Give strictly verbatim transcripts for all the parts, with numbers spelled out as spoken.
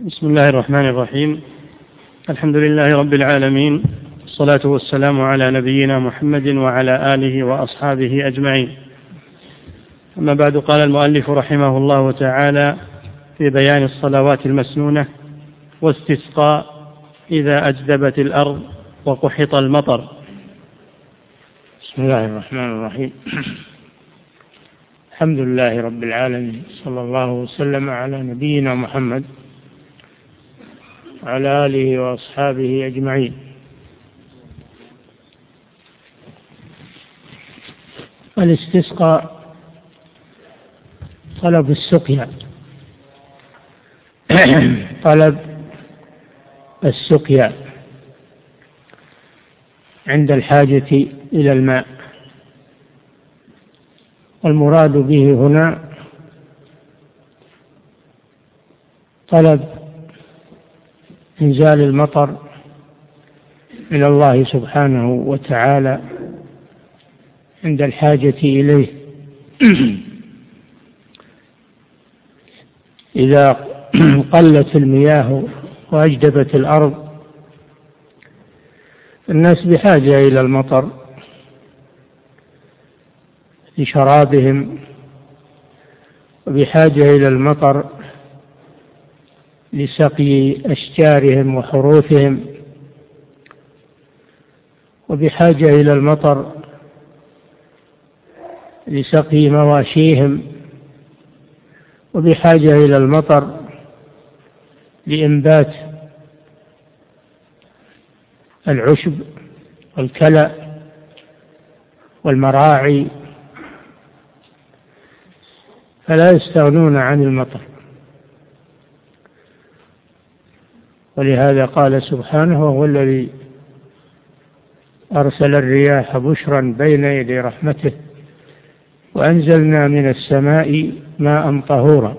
بسم الله الرحمن الرحيم. الحمد لله رب العالمين، الصلاة والسلام على نبينا محمد وعلى آله وأصحابه أجمعين. أما بعد، قال المؤلف رحمه الله تعالى في بيان الصلوات المسنونة واستسقاء إذا أجدبت الأرض وقحط المطر. بسم الله الرحمن الرحيم. الحمد لله رب العالمين، صلى الله وسلم على نبينا محمد وعلى آله وأصحابه أجمعين. الاستسقاء طلب السقيا طلب السقيا عند الحاجة إلى الماء، والمراد به هنا طلب إنزال المطر من الله سبحانه وتعالى عند الحاجة إليه. إذا قلت المياه وأجدبت الأرض، الناس بحاجة إلى المطر لشرابهم، وبحاجة إلى المطر لسقي أشجارهم وحروثهم، وبحاجة إلى المطر لسقي مواشيهم، وبحاجة إلى المطر لإنبات العشب والكلأ والمراعي، فلا يستغنون عن المطر. ولهذا قال سبحانه: وهو الذي أرسل الرياح بشرا بين يدي رحمته وأنزلنا من السماء ماء طهورا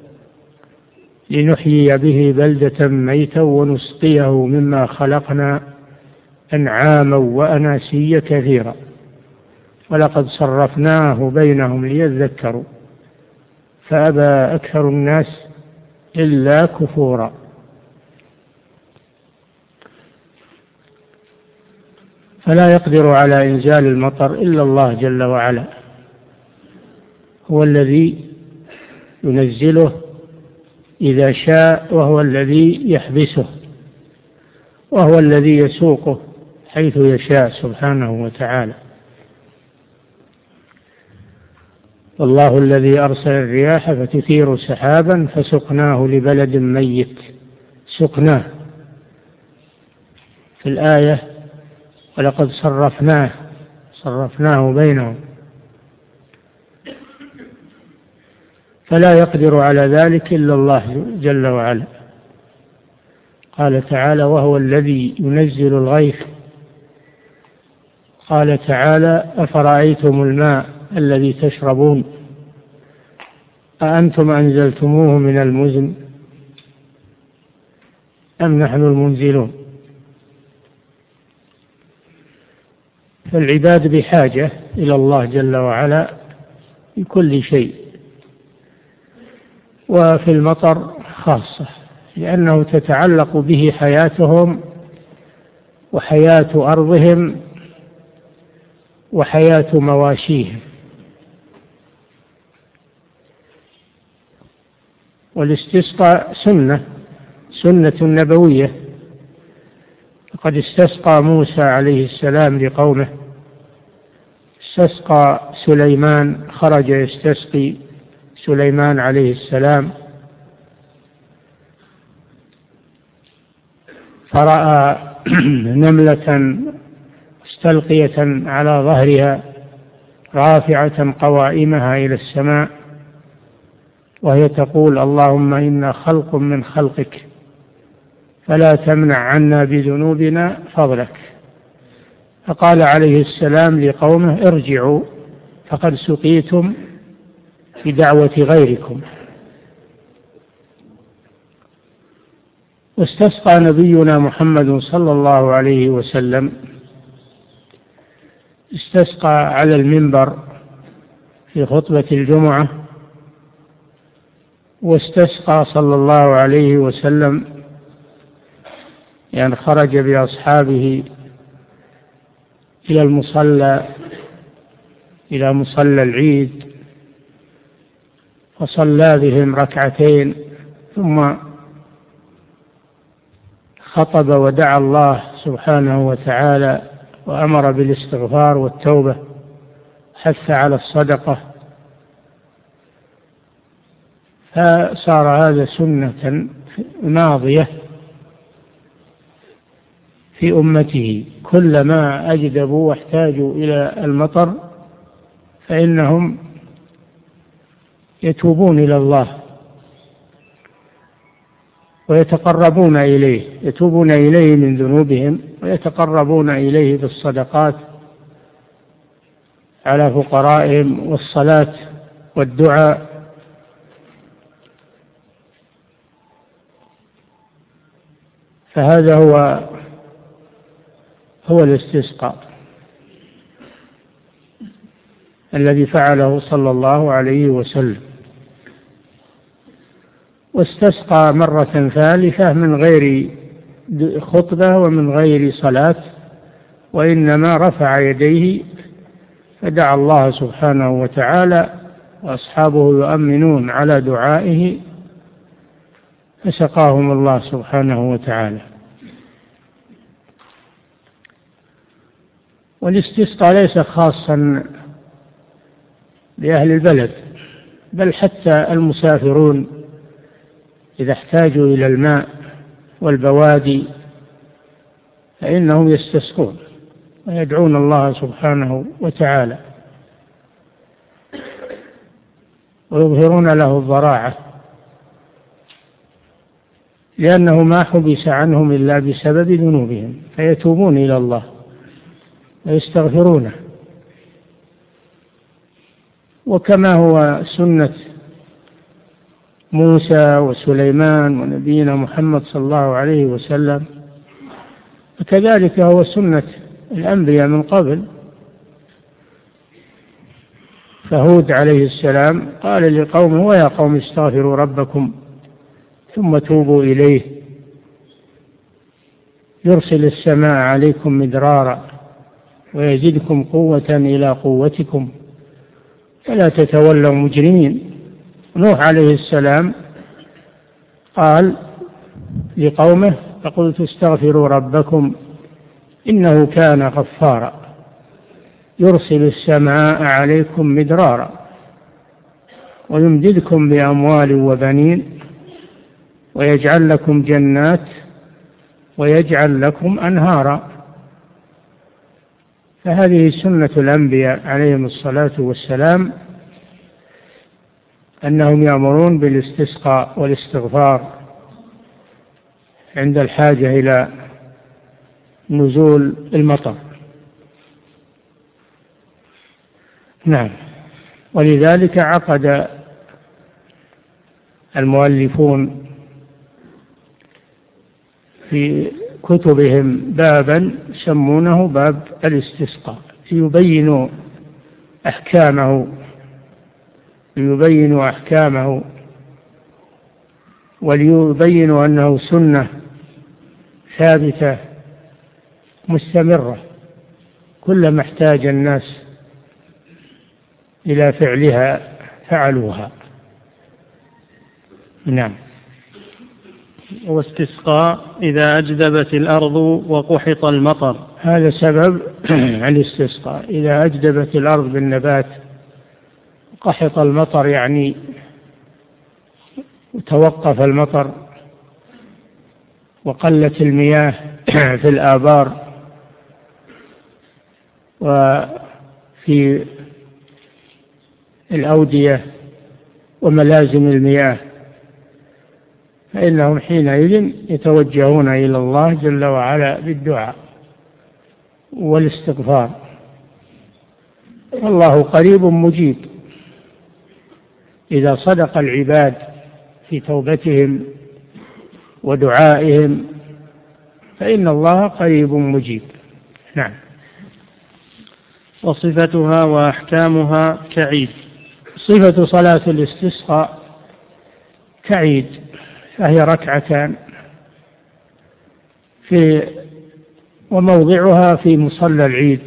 لنحيي به بلدة ميتا ونسقيه مما خلقنا أنعاما وأناسيا كثيرا ولقد صرفناه بينهم ليذكروا فأبى أكثر الناس إلا كفورا. فلا يقدر على إنزال المطر إلا الله جل وعلا، هو الذي ينزله إذا شاء، وهو الذي يحبسه، وهو الذي يسوقه حيث يشاء سبحانه وتعالى. والله الذي أرسل الرياح فتثير سحابا فسقناه لبلد ميت. سقناه في الآية ولقد صرفناه صرفناه بينهم، فلا يقدر على ذلك إلا الله جل وعلا. قال تعالى: وهو الذي ينزل الغيث. قال تعالى: أفرأيتم الماء الذي تشربون أأنتم أنزلتموه من المزن أم نحن المنزلون. فالعباد بحاجة إلى الله جل وعلا في كل شيء، وفي المطر خاصة، لأنه تتعلق به حياتهم وحياة أرضهم وحياة مواشيهم. والاستسقاء سنة سنة نبوية، قد استسقى موسى عليه السلام لقومه، استسقى سليمان، خرج يستسقي سليمان عليه السلام فرأى نملة مستلقية على ظهرها رافعة قوائمها إلى السماء وهي تقول: اللهم إنا خلق من خلقك فلا تمنع عنا بذنوبنا فضلك. فقال عليه السلام لقومه: ارجعوا فقد سقيتم بدعوة غيركم. واستسقى نبينا محمد صلى الله عليه وسلم، استسقى على المنبر في خطبة الجمعة واستسقى صلى الله عليه وسلم، يعني خرج بأصحابه إلى المصلى إلى مصلى العيد فصلى بهم ركعتين، ثم خطب ودعا الله سبحانه وتعالى وأمر بالاستغفار والتوبة، حث على الصدقة، فصار هذا سنة ماضية في أمته. كلما أجدبوا واحتاجوا إلى المطر فإنهم يتوبون إلى الله ويتقربون إليه، يتوبون إليه من ذنوبهم ويتقربون إليه بالصدقات على فقرائهم والصلاة والدعاء. فهذا هو هو الاستسقاء الذي فعله صلى الله عليه وسلم. واستسقى مرة ثالثة من غير خطبة ومن غير صلاة، وإنما رفع يديه فدعا الله سبحانه وتعالى وأصحابه يؤمنون على دعائه فسقاهم الله سبحانه وتعالى. والاستسقاء ليس خاصا بأهل البلد، بل حتى المسافرون إذا احتاجوا إلى الماء والبوادي فإنهم يستسقون ويدعون الله سبحانه وتعالى ويظهرون له الضراعة، لأنه ما حبس عنهم إلا بسبب ذنوبهم، فيتوبون إلى الله ويستغفرونه. وكما هو سنة موسى وسليمان ونبينا محمد صلى الله عليه وسلم، وكذلك هو سنة الأنبياء من قبل. فهود عليه السلام قال لقومه: ويا قوم استغفروا ربكم ثم توبوا إليه يرسل السماء عليكم مدرارا ويزدكم قوة إلى قوتكم فلا تتولوا مجرمين. نوح عليه السلام قال لقومه: فقلت استغفروا ربكم إنه كان غفارا يرسل السماء عليكم مدرارا ويمددكم بأموال وبنين ويجعل لكم جنات ويجعل لكم أنهارا. فهذه سنة الأنبياء عليهم الصلاة والسلام، أنهم يأمرون بالاستسقاء والاستغفار عند الحاجة إلى نزول المطر. نعم. ولذلك عقد المؤلفون في كتبهم بابا يسمونه باب الاستسقاء ليبينوا أحكامه ليبينوا أحكامه وليبينوا أنه سنة ثابتة مستمرة، كلما احتاج الناس إلى فعلها فعلوها. نعم. واستسقاء إذا أجدبت الأرض وقحط المطر، هذا سبب الاستسقاء. إذا أجدبت الأرض بالنبات قحط المطر يعني توقف المطر وقلت المياه في الآبار وفي الأودية وملازم المياه، فإنهم حينئذ يتوجهون إلى الله جل وعلا بالدعاء والاستغفار، والله قريب مجيب. إذا صدق العباد في توبتهم ودعائهم فإن الله قريب مجيب. نعم. وصفتها وأحكامها كعيد. صفة صلاة الاستسقاء كعيد، فهي ركعتان في وموضعها في مصلى العيد،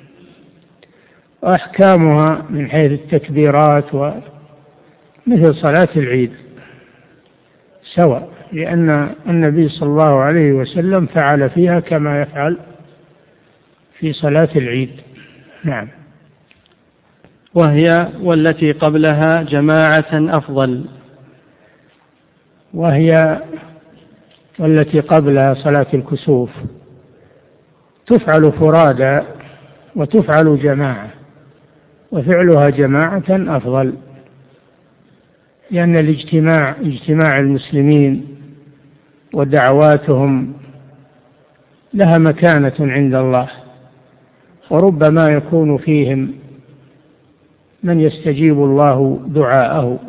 وأحكامها من حيث التكبيرات ومثل صلاة العيد سواء، لأن النبي صلى الله عليه وسلم فعل فيها كما يفعل في صلاة العيد. نعم. وهي والتي قبلها جماعة أفضل. وهي والتي قبلها صلاة الكسوف تفعل فرادى وتفعل جماعة، وفعلها جماعة أفضل، لأن الاجتماع اجتماع المسلمين ودعواتهم لها مكانة عند الله، وربما يكون فيهم من يستجيب الله دعاءه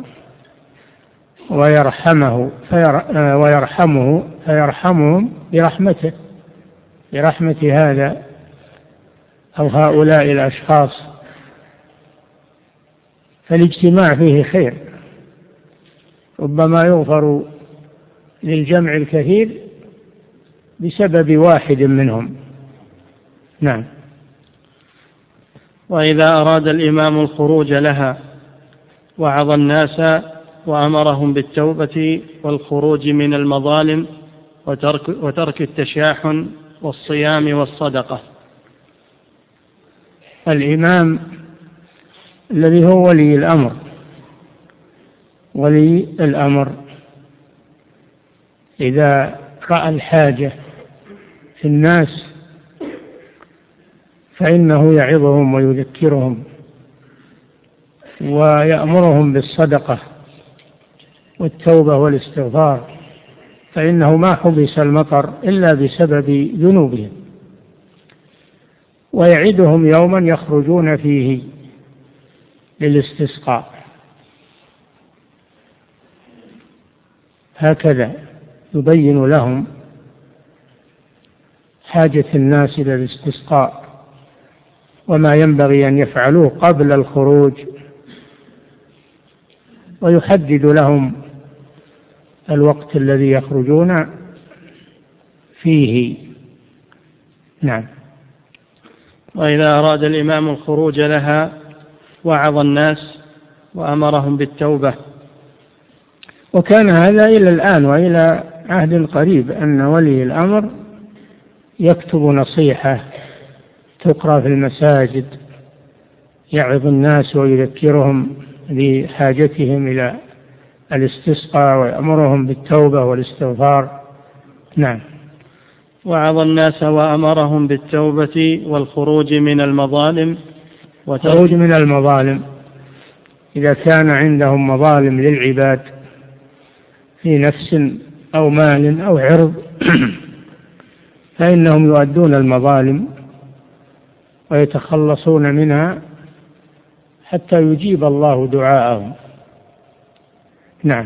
ويرحمه ويرحمه فيرحمهم برحمته برحمة هذا أو هؤلاء الأشخاص، فالاجتماع فيه خير، ربما يغفر للجمع الكثير بسبب واحد منهم. نعم. وإذا أراد الإمام الخروج لها وعظ الناس وأمرهم بالتوبة والخروج من المظالم وترك, وترك التشاحن والصيام والصدقة. الإمام الذي هو ولي الأمر ولي الأمر إذا رأى الحاجة في الناس فإنه يعظهم ويذكرهم ويأمرهم بالصدقة والتوبة والاستغفار، فإنه ما حبس المطر إلا بسبب ذنوبهم، ويعدهم يوما يخرجون فيه للاستسقاء. هكذا يبين لهم حاجة الناس إلى الاستسقاء وما ينبغي أن يفعلوه قبل الخروج، ويحدد لهم الوقت الذي يخرجون فيه. نعم. وإذا أراد الإمام الخروج لها وعظ الناس وأمرهم بالتوبة. وكان هذا إلى الآن وإلى عهد قريب، أن ولي الأمر يكتب نصيحة تقرأ في المساجد، يعظ الناس ويذكرهم بحاجتهم إلى الاستسقاء ويأمرهم بالتوبة والاستغفار. نعم. وعظ الناس وأمرهم بالتوبة والخروج من المظالم وخروج من المظالم إذا كان عندهم مظالم للعباد في نفس أو مال أو عرض فإنهم يؤدون المظالم ويتخلصون منها حتى يجيب الله دعاءهم. نعم.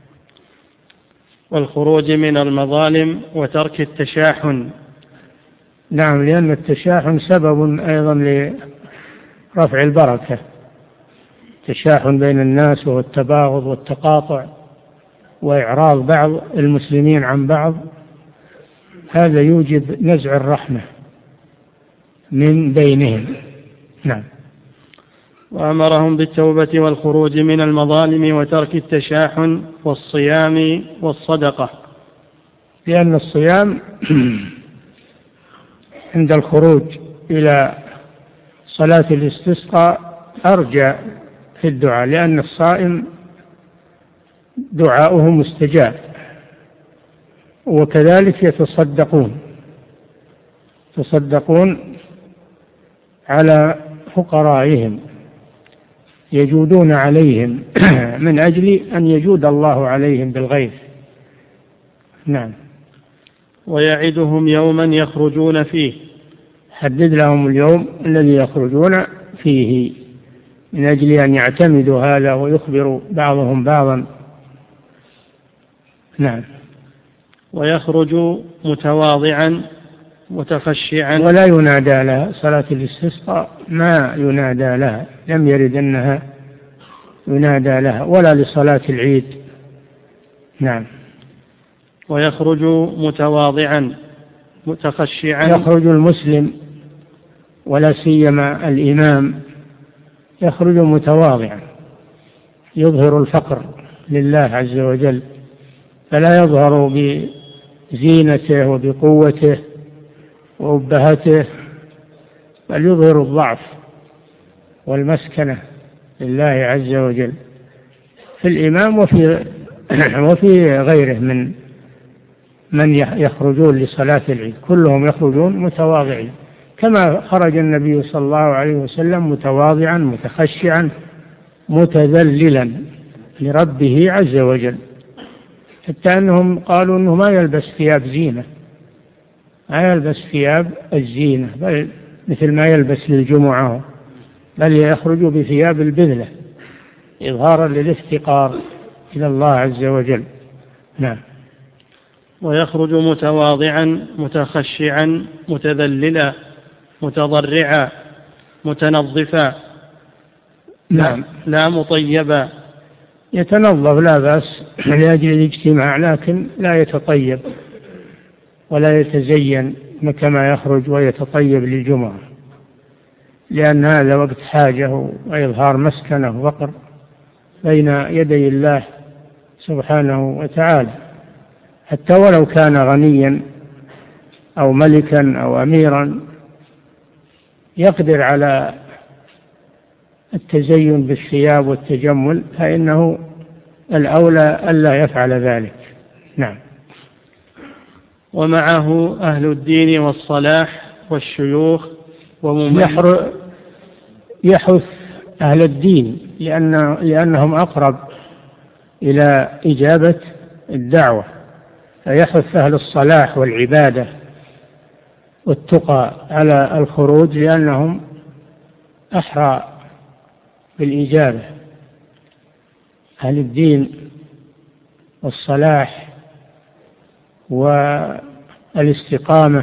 والخروج من المظالم وترك التشاحن. نعم، لأن التشاحن سبب أيضا لرفع البركة، التشاحن بين الناس والتباغض والتقاطع وإعراض بعض المسلمين عن بعض، هذا يوجب نزع الرحمة من بينهم. نعم. وأمرهم بالتوبة والخروج من المظالم وترك التشاحن والصيام والصدقة، لأن الصيام عند الخروج إلى صلاة الاستسقاء أرجى في الدعاء، لأن الصائم دعاؤه مستجاب، وكذلك يتصدقون يتصدقون على فقرائهم، يجودون عليهم من أجل أن يجود الله عليهم بالغيث. نعم. ويعدهم يوما يخرجون فيه، حدد لهم اليوم الذي يخرجون فيه من أجل أن يعتمدوا هذا ويخبروا بعضهم بعضا. نعم. ويخرج متواضعا متخشعا، ولا ينادى لها صلاة الاستسقاء، ما ينادى لها، لم يرد أنها ينادى لها، ولا لصلاة العيد نعم. ويخرج متواضعا متخشعا. يخرج المسلم ولا سيما الإمام يخرج متواضعا، يظهر الفقر لله عز وجل، فلا يظهر بزينته وبقوته وأبهته، بل يظهر الضعف والمسكنة لله عز وجل في الإمام وفي وفي غيره من من يخرجون لصلاة العيد، كلهم يخرجون متواضعين كما خرج النبي صلى الله عليه وسلم متواضعا متخشعا متذللا لربه عز وجل، حتى أنهم قالوا أنه ما يلبس ثياب زينة، ما يلبس ثياب الزينة بل مثل ما يلبس للجمعة، بل يخرج بثياب البذلة إظهارا للافتقار إلى الله عز وجل. نعم. ويخرج متواضعا متخشعا متذللا متضرعا متنظفا. نعم. لا مطيبا. يتنظف لا بأس لأجل الاجتماع، لكن لا يتطيب ولا يتزين كما يخرج ويتطيب للجمعة، لأن هذا وقت حاجة وإظهار مسكنة وفقر بين يدي الله سبحانه وتعالى، حتى ولو كان غنيا أو ملكا أو أميرا يقدر على التزين بالثياب والتجمل، فإنه الأولى ألا يفعل ذلك. نعم. ومعه أهل الدين والصلاح والشيوخ ومميز. يحث أهل الدين لأن لأنهم أقرب إلى إجابة الدعوة، فيحث أهل الصلاح والعبادة والتقى على الخروج لأنهم أحرى بالإجابة. أهل الدين والصلاح والاستقامة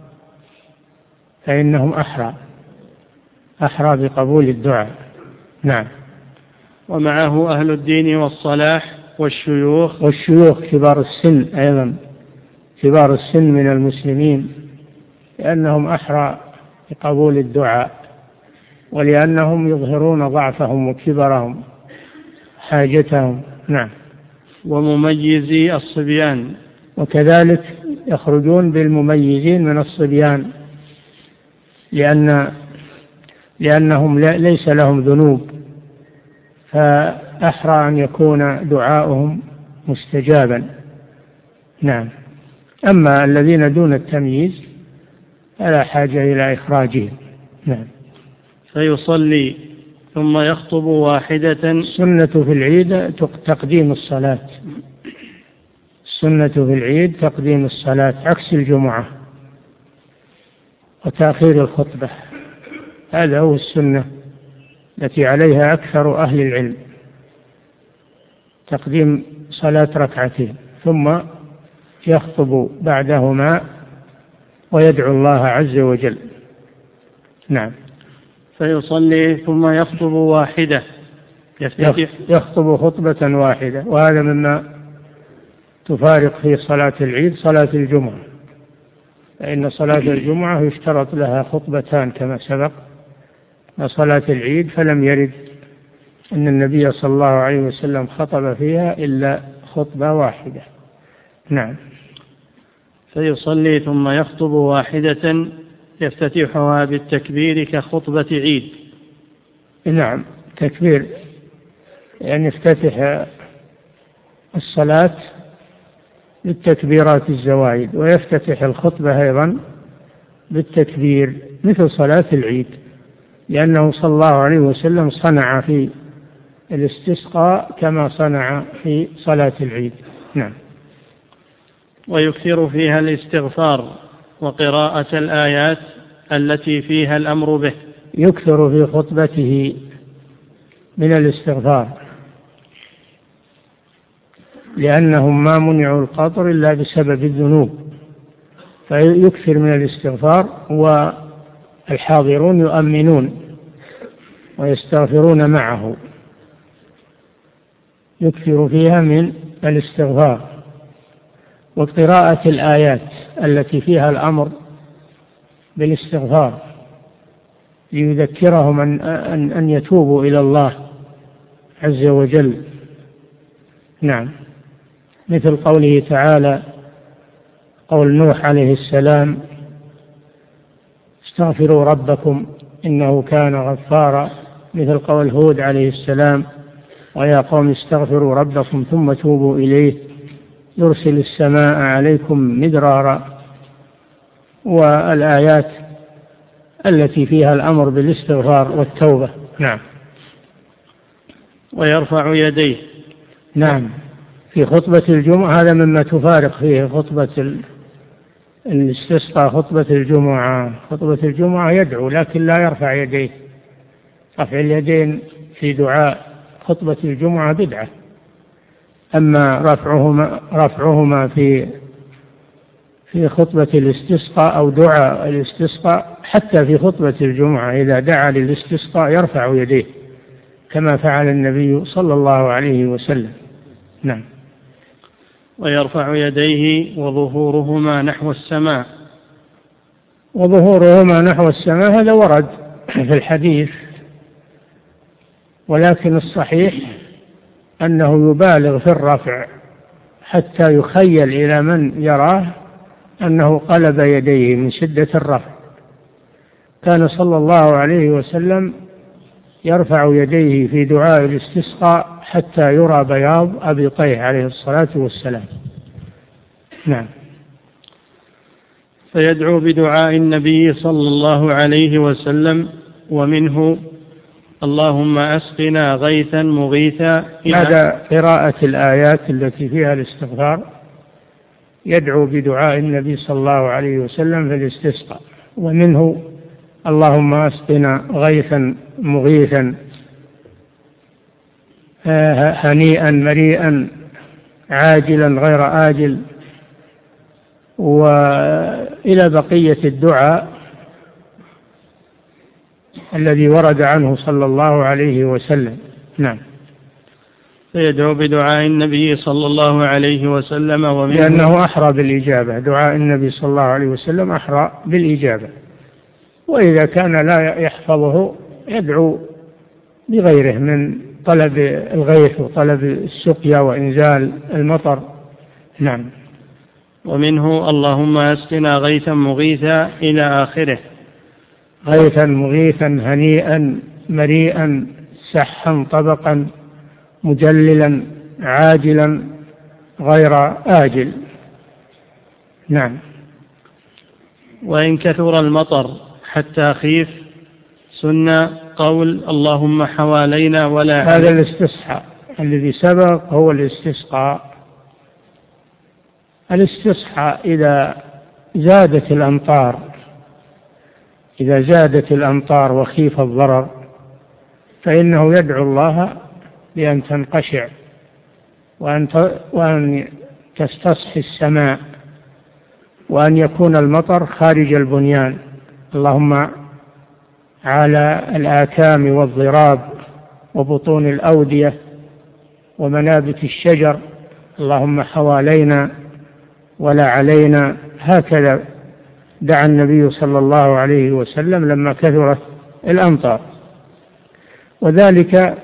فإنهم أحرى أحرى بقبول الدعاء. نعم. ومعه أهل الدين والصلاح والشيوخ والشيوخ كبار السن أيضا، كبار السن من المسلمين، لأنهم أحرى بقبول الدعاء ولأنهم يظهرون ضعفهم وكبرهم حاجتهم. نعم. ومميزي الصبيان. وكذلك يخرجون بالمميزين من الصبيان، لأن لأنهم ليس لهم ذنوب، فأحرى أن يكون دعاؤهم مستجابا. نعم. أما الذين دون التمييز فلا حاجة إلى إخراجهم. نعم. فيصلي ثم يخطب واحدة. السنة في العيد تقديم الصلاة، السنة في العيد تقديم الصلاة عكس الجمعة وتأخير الخطبة، هذا هو السنة التي عليها أكثر أهل العلم، تقديم صلاة ركعتين ثم يخطب بعدهما ويدعو الله عز وجل. نعم. فيصلي ثم يخطب واحدة، يفتتح يخطب خطبة واحدة، وهذا مما تفارق في صلاة العيد صلاة الجمعة، فإن صلاة الجمعة يشترط لها خطبتان كما سبق، وصلاة العيد فلم يرد أن النبي صلى الله عليه وسلم خطب فيها إلا خطبة واحدة. نعم. فيصلي ثم يخطب واحدة يفتتحها بالتكبير كخطبة عيد. نعم. تكبير يعني يفتتح الصلاة بالتكبيرات الزوائد، ويفتتح الخطبة أيضا بالتكبير مثل صلاة العيد، لأنه صلى الله عليه وسلم صنع في الاستسقاء كما صنع في صلاة العيد. نعم. ويكثر فيها الاستغفار وقراءة الآيات التي فيها الأمر به. يكثر في خطبته من الاستغفار، لأنهم ما منعوا القطر إلا بسبب الذنوب، فيكثر من الاستغفار، والحاضرون يؤمنون ويستغفرون معه. يكثر فيها من الاستغفار وقراءة الآيات التي فيها الأمر بالاستغفار ليذكرهم أن, أن, أن يتوبوا إلى الله عز وجل. نعم، مثل قوله تعالى قول نوح عليه السلام استغفروا ربكم إنه كان غفارا، مثل قول هود عليه السلام ويا قوم استغفروا ربكم ثم توبوا إليه يرسل السماء عليكم مدرارا، والآيات التي فيها الأمر بالاستغفار والتوبة. نعم. ويرفع يديه. نعم، في خطبة الجمعة هذا مما تفارق فيه خطبة الاستسقاء خطبة الجمعة. خطبة الجمعة يدعو لكن لا يرفع يديه. رفع اليدين في دعاء خطبة الجمعة بدعة، أما رفعهما رفعهما في في خطبة الاستسقاء أو دعاء الاستسقاء حتى في خطبة الجمعة إذا دعا للاستسقاء يرفع يديه كما فعل النبي صلى الله عليه وسلم. نعم. ويرفع يديه وظهورهما نحو السماء. وظهورهما نحو السماء هذا ورد في الحديث، ولكن الصحيح أنه يبالغ في الرفع حتى يخيل إلى من يراه أنه قلب يديه من شدة الرفع. كان صلى الله عليه وسلم يرفع يديه في دعاء الاستسقاء حتى يرى بياض أبطيه عليه الصلاة والسلام. نعم. فيدعو بدعاء النبي صلى الله عليه وسلم ومنه اللهم أسقنا غيثا مغيثا. بعد قراءة الآيات التي فيها الاستغفار يدعو بدعاء النبي صلى الله عليه وسلم في الاستسقاء، ومنه اللهم أسقنا غيثا مغيثا هنيئا مريئا عاجلا غير آجل، وإلى بقية الدعاء الذي ورد عنه صلى الله عليه وسلم. نعم. فيدعو بدعاء النبي صلى الله عليه وسلم ومنه لأنه أحرى بالإجابة. دعاء النبي صلى الله عليه وسلم أحرى بالإجابة، وإذا كان لا يحفظه يدعو بغيره من طلب الغيث وطلب السقيا وإنزال المطر. نعم. ومنه اللهم أسقنا غيثا مغيثا إلى آخره. غيثا مغيثا هنيئا مريئا سحا طبقا مجللا عاجلا غير آجل. نعم. وإن كثر المطر حتى خيف سنة قول اللهم حوالينا ولا. هذا الاستسقاء الذي سبق هو الاستسقاء. الاستسقاء إذا زادت الأمطار إذا زادت الأمطار وخيف الضرر فإنه يدعو الله بأن تنقشع وأن وأن تستصحي السماء وأن يكون المطر خارج البنيان. اللهم على الآكام والضراب وبطون الأودية ومنابت الشجر، اللهم حوالينا ولا علينا. هكذا دعا النبي صلى الله عليه وسلم لما كثرت الأمطار، وذلك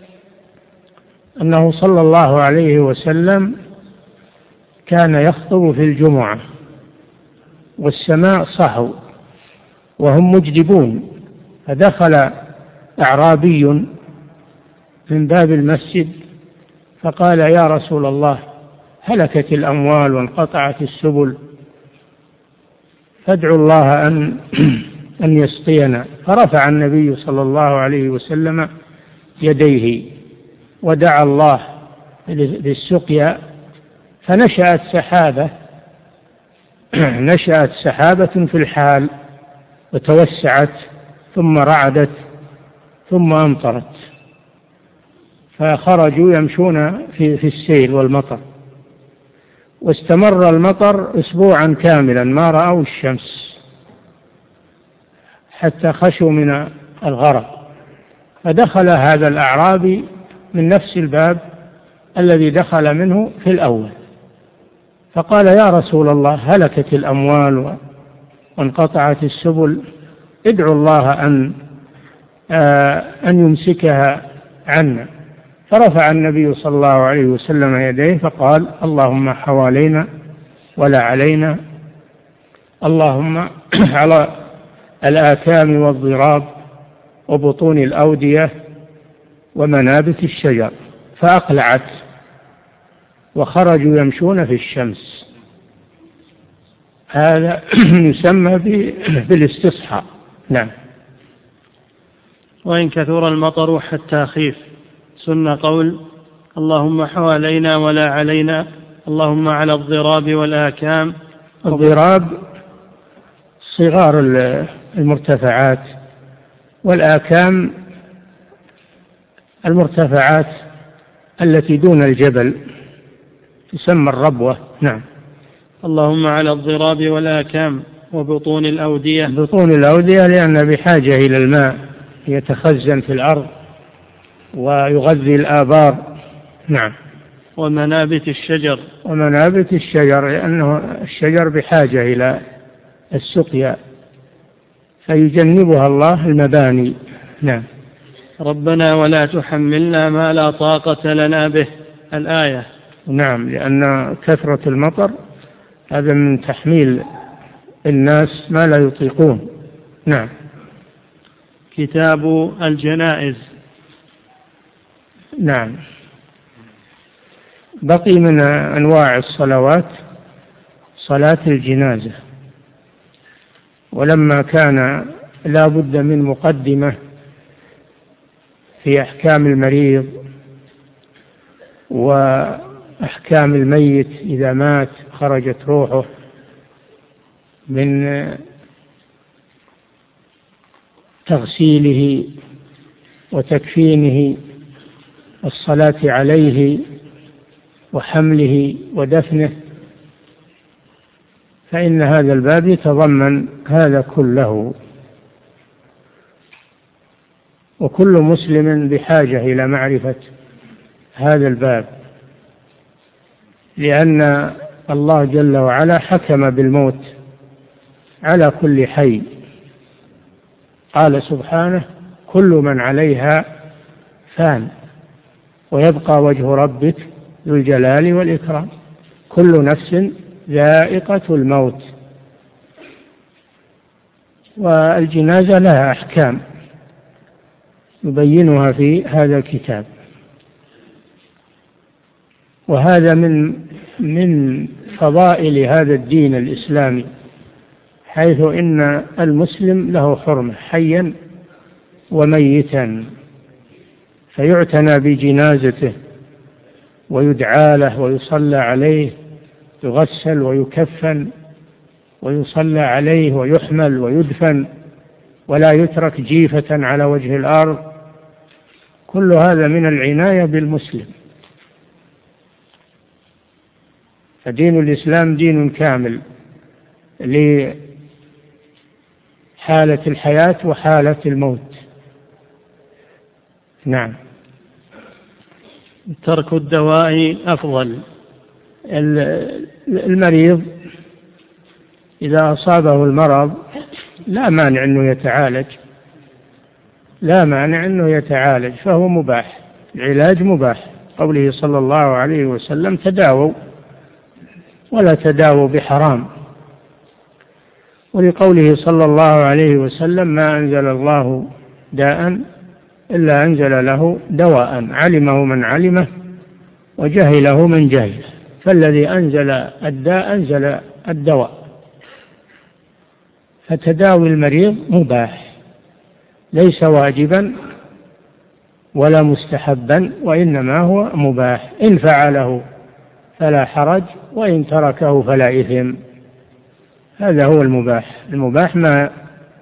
أنه صلى الله عليه وسلم كان يخطب في الجمعة والسماء صحو وهم مجدبون، فدخل أعرابي من باب المسجد فقال يا رسول الله هلكت الأموال وانقطعت السبل فادعوا الله أن أن يسقينا. فرفع النبي صلى الله عليه وسلم يديه ودعا الله بالسقيا فنشأت سحابة نشأت سحابة في الحال وتوسعت ثم رعدت ثم أمطرت، فخرجوا يمشون في, في السيل والمطر، واستمر المطر أسبوعا كاملا ما رأوا الشمس حتى خشوا من الغرق. فدخل هذا الأعرابي من نفس الباب الذي دخل منه في الأول، فقال يا رسول الله هلكت الأموال وانقطعت السبل، ادعو الله أن أن يمسكها عنا. فرفع النبي صلى الله عليه وسلم يديه فقال اللهم حوالينا ولا علينا، اللهم على الآكام والضراب وبطون الأودية ومنابت الشجر، فأقلعت وخرجوا يمشون في الشمس. هذا يسمى بالاستصحاء. نعم. وإن كثر المطر حتى خيف سن قول اللهم حوالينا ولا علينا، اللهم على الضراب والآكام. الضراب صغار المرتفعات، والآكام المرتفعات التي دون الجبل تسمى الربوة. نعم. اللهم على الضراب والآكام وبطون الأودية. بطون الأودية لأن بحاجة إلى الماء يتخزن في الأرض ويغذي الآبار. نعم. ومنابت الشجر. ومنابت الشجر لأنه الشجر بحاجة إلى السقيا فيجنبها الله المباني. نعم. ربنا ولا تحملنا ما لا طاقة لنا به، الآية. نعم، لأن كثرة المطر هذا من تحميل الناس ما لا يطيقون. نعم. كتاب الجنائز. نعم. بقي من أنواع الصلوات صلاة الجنازة، ولما كان لا بد من مقدمة في أحكام المريض وأحكام الميت إذا مات خرجت روحه من تغسيله وتكفينه والصلاة عليه وحمله ودفنه، فإن هذا الباب يتضمن هذا كله، وكل مسلم بحاجة إلى معرفة هذا الباب، لأن الله جل وعلا حكم بالموت على كل حي. قال سبحانه كل من عليها فان ويبقى وجه ربك ذو الجلال والإكرام، كل نفس ذائقة الموت. والجنازة لها أحكام يبينها في هذا الكتاب، وهذا من من فضائل هذا الدين الإسلامي، حيث إن المسلم له حرمة حيا وميتا، فيعتنى بجنازته ويدعى له ويصلى عليه، يغسل ويكفن ويصلى عليه ويحمل ويدفن، ولا يترك جيفة على وجه الأرض. كل هذا من العناية بالمسلم. فدين الإسلام دين كامل لحالة الحياة وحالة الموت. نعم. ترك الدواء أفضل. المريض إذا أصابه المرض لا مانع أنه يتعالج، لا مانع أنه يتعالج، فهو مباح، العلاج مباح. قوله صلى الله عليه وسلم تداووا ولا تداووا بحرام، ولقوله صلى الله عليه وسلم ما أنزل الله داء إلا أنزل له دواء علمه من علمه وجهله من جهله، فالذي أنزل الداء أنزل الدواء. فتداوي المريض مباح، ليس واجبا ولا مستحبا، وإنما هو مباح، إن فعله فلا حرج وإن تركه فلا إثم. هذا هو المباح. المباح ما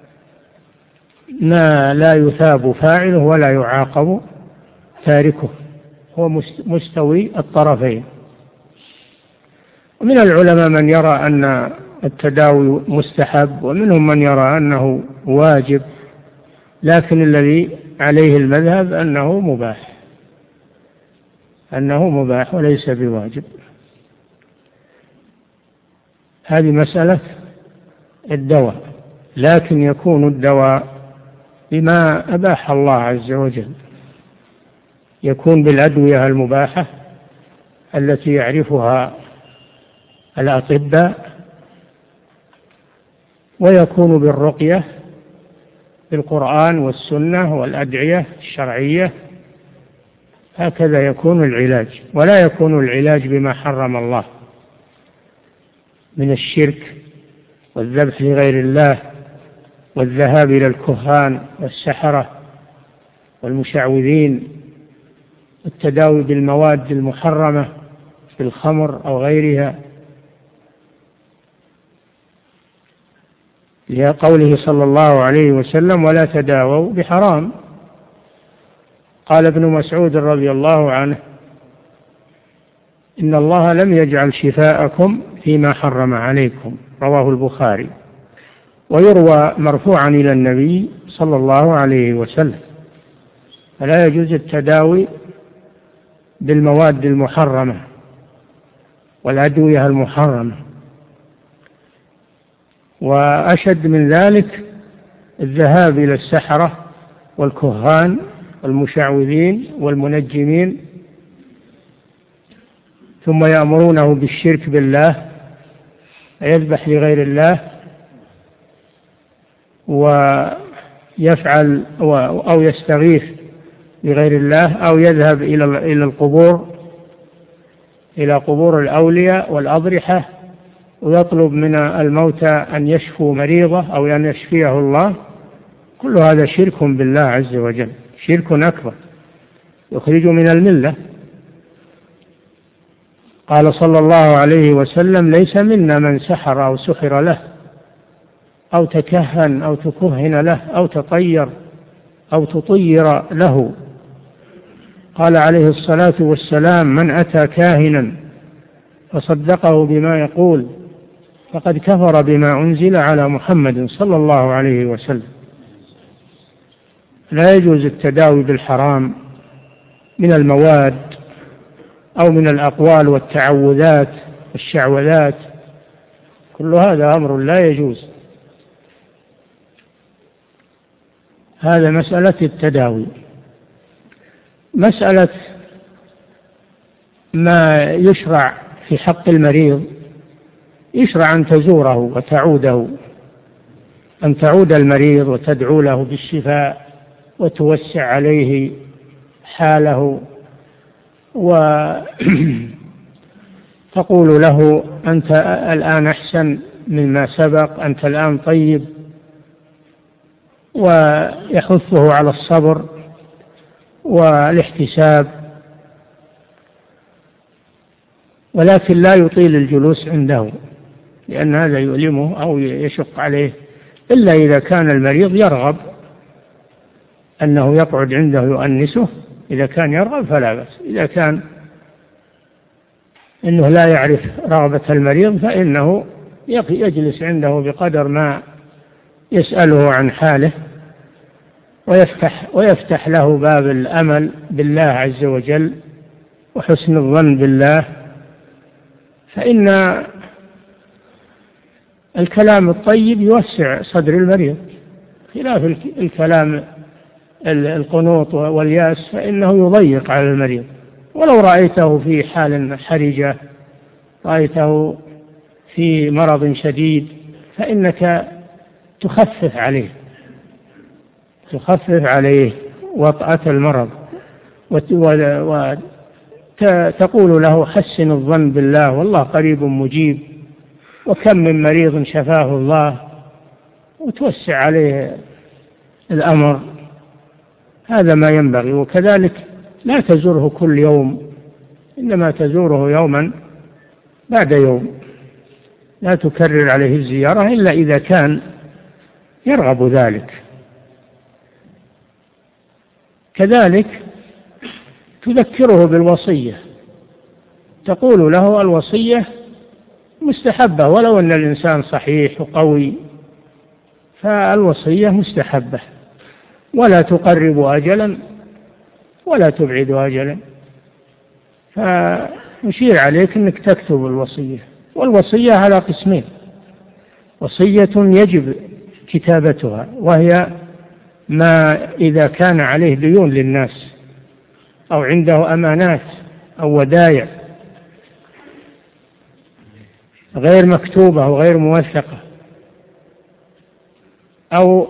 ما لا يثاب فاعله ولا يعاقب تاركه، هو مستوي الطرفين. ومن العلماء من يرى أن التداوي مستحب، ومنهم من يرى أنه واجب، لكن الذي عليه المذهب أنه مباح. أنه مباح وليس بواجب. هذه مسألة الدواء، لكن يكون الدواء بما أباح الله عز وجل، يكون بالأدوية المباحة التي يعرفها الأطباء، ويكون بالرقية بالقرآن والسنة والأدعية الشرعية. هكذا يكون العلاج، ولا يكون العلاج بما حرم الله من الشرك والذبح لغير الله والذهاب إلى الكهان والسحرة والمشعوذين، التداوي بالمواد المحرمة في الخمر أو غيرها، لقوله صلى الله عليه وسلم: ولا تداووا بحرام. قال ابن مسعود رضي الله عنه: إن الله لم يجعل شفاءكم فيما حرم عليكم، رواه البخاري. ويروى مرفوعا إلى النبي صلى الله عليه وسلم. فلا يجوز التداوي بالمواد المحرمة والأدوية المحرمة. وأشد من ذلك الذهاب إلى السحرة والكهان والمشعوذين والمنجمين، ثم يأمرونه بالشرك بالله، يذبح لغير الله ويفعل أو يستغيث لغير الله، أو يذهب إلى القبور إلى قبور الأولياء والأضرحة ويطلب من الموتى أن يشفوا مريضه أو أن يشفيه الله. كل هذا شرك بالله عز وجل، شرك أكبر يخرج من الملة. قال صلى الله عليه وسلم: ليس منا من سحر أو سحر له أو تكهن أو تكهن له أو تطير أو تطير له. قال عليه الصلاة والسلام: من أتى كاهنا فصدقه بما يقول فقد كفر بما أنزل على محمد صلى الله عليه وسلم. لا يجوز التداوي بالحرام من المواد أو من الأقوال والتعوذات والشعوذات، كل هذا أمر لا يجوز. هذا مسألة التداوي. مسألة ما يشرع في حق المريض، يشرع أن تزوره وتعوده، أن تعود المريض وتدعو له بالشفاء وتوسع عليه حاله، وتقول له: أنت الآن أحسن مما سبق، أنت الآن طيب، ويحثه على الصبر والاحتساب، ولكن لا يطيل الجلوس عنده، لأن هذا يؤلمه أو يشق عليه، إلا إذا كان المريض يرغب أنه يقعد عنده يؤنسه. إذا كان يرغب فلا بأس. إذا كان إنه لا يعرف رغبة المريض فإنه يجلس عنده بقدر ما يسأله عن حاله، ويفتح, ويفتح له باب الأمل بالله عز وجل وحسن الظن بالله. فإن الكلام الطيب يوسع صدر المريض، خلاف الكلام القنوط والياس فإنه يضيق على المريض. ولو رأيته في حال حرجة، رأيته في مرض شديد، فإنك تخفف عليه تخفف عليه وطأة المرض، وتقول له: حسن الظن بالله والله قريب مجيب، وكم من مريض شفاه الله، وتوسع عليه الأمر. هذا ما ينبغي. وكذلك لا تزوره كل يوم، إنما تزوره يوما بعد يوم، لا تكرر عليه الزيارة إلا إذا كان يرغب ذلك. كذلك تذكره بالوصية، تقول له: الوصية مستحبة ولو أن الإنسان صحيح وقوي، فالوصية مستحبة، ولا تقرب أجلا ولا تبعد أجلا. فنشير عليك أنك تكتب الوصية. والوصية على قسمين: وصية يجب كتابتها، وهي ما إذا كان عليه ديون للناس أو عنده أمانات أو ودائع غير مكتوبة أو غير موثقة، أو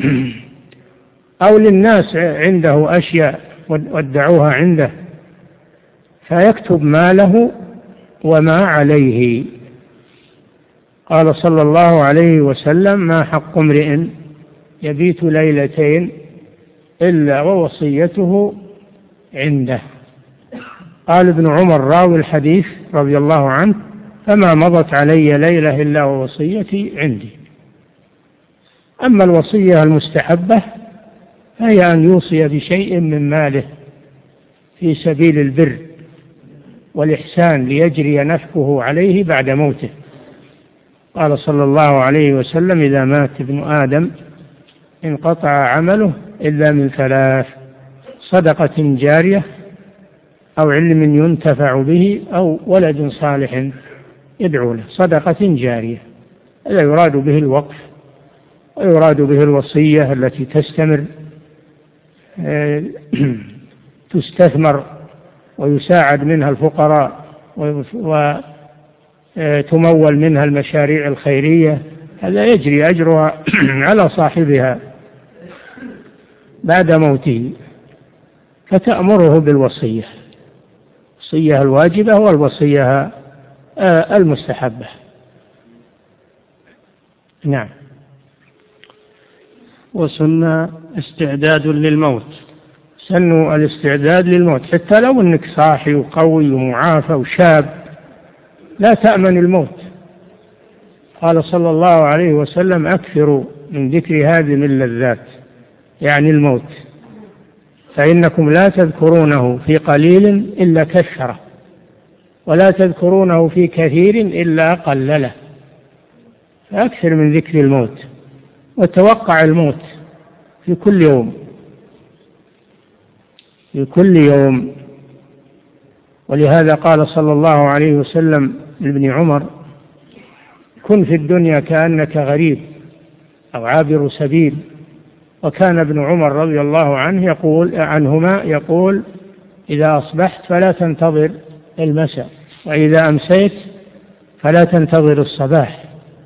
أو للناس عنده أشياء ودعوها عنده، فيكتب ما له وما عليه. قال صلى الله عليه وسلم: ما حق امرئ يبيت ليلتين إلا ووصيته عنده. قال ابن عمر راوي الحديث رضي الله عنه: فما مضت علي ليلة إلا ووصيتي عندي. أما الوصية المستحبة فهي أن يوصي بشيء من ماله في سبيل البر والإحسان ليجري نفعه عليه بعد موته. قال صلى الله عليه وسلم: إذا مات ابن آدم انقطع عمله إلا من ثلاث: صدقة جارية، أو علم ينتفع به، أو ولد صالح يدعو له. صدقة جارية هذا يراد به الوقف، ويراد به الوصية التي تستمر تستثمر ويساعد منها الفقراء وتمول منها المشاريع الخيرية، هذا يجري أجرها على صاحبها بعد موته، فتأمره بالوصية، الوصية الواجبة والوصية المستحبة. نعم. وسن استعداد للموت. سن الاستعداد للموت، حتى لو أنك صاحي وقوي ومعافى وشاب لا تأمن الموت. قال صلى الله عليه وسلم: أكثروا من ذكر هادم اللذات، يعني الموت، فإنكم لا تذكرونه في قليل إلا كثره، ولا تذكرونه في كثير إلا قلله. فأكثر من ذكر الموت، وتوقع الموت في كل يوم في كل يوم. ولهذا قال صلى الله عليه وسلم لابن عمر: كن في الدنيا كأنك غريب أو عابر سبيل. وكان ابن عمر رضي الله عنه يقول عنهما يقول: إذا أصبحت فلا تنتظر المساء، وإذا أمسيت فلا تنتظر الصباح.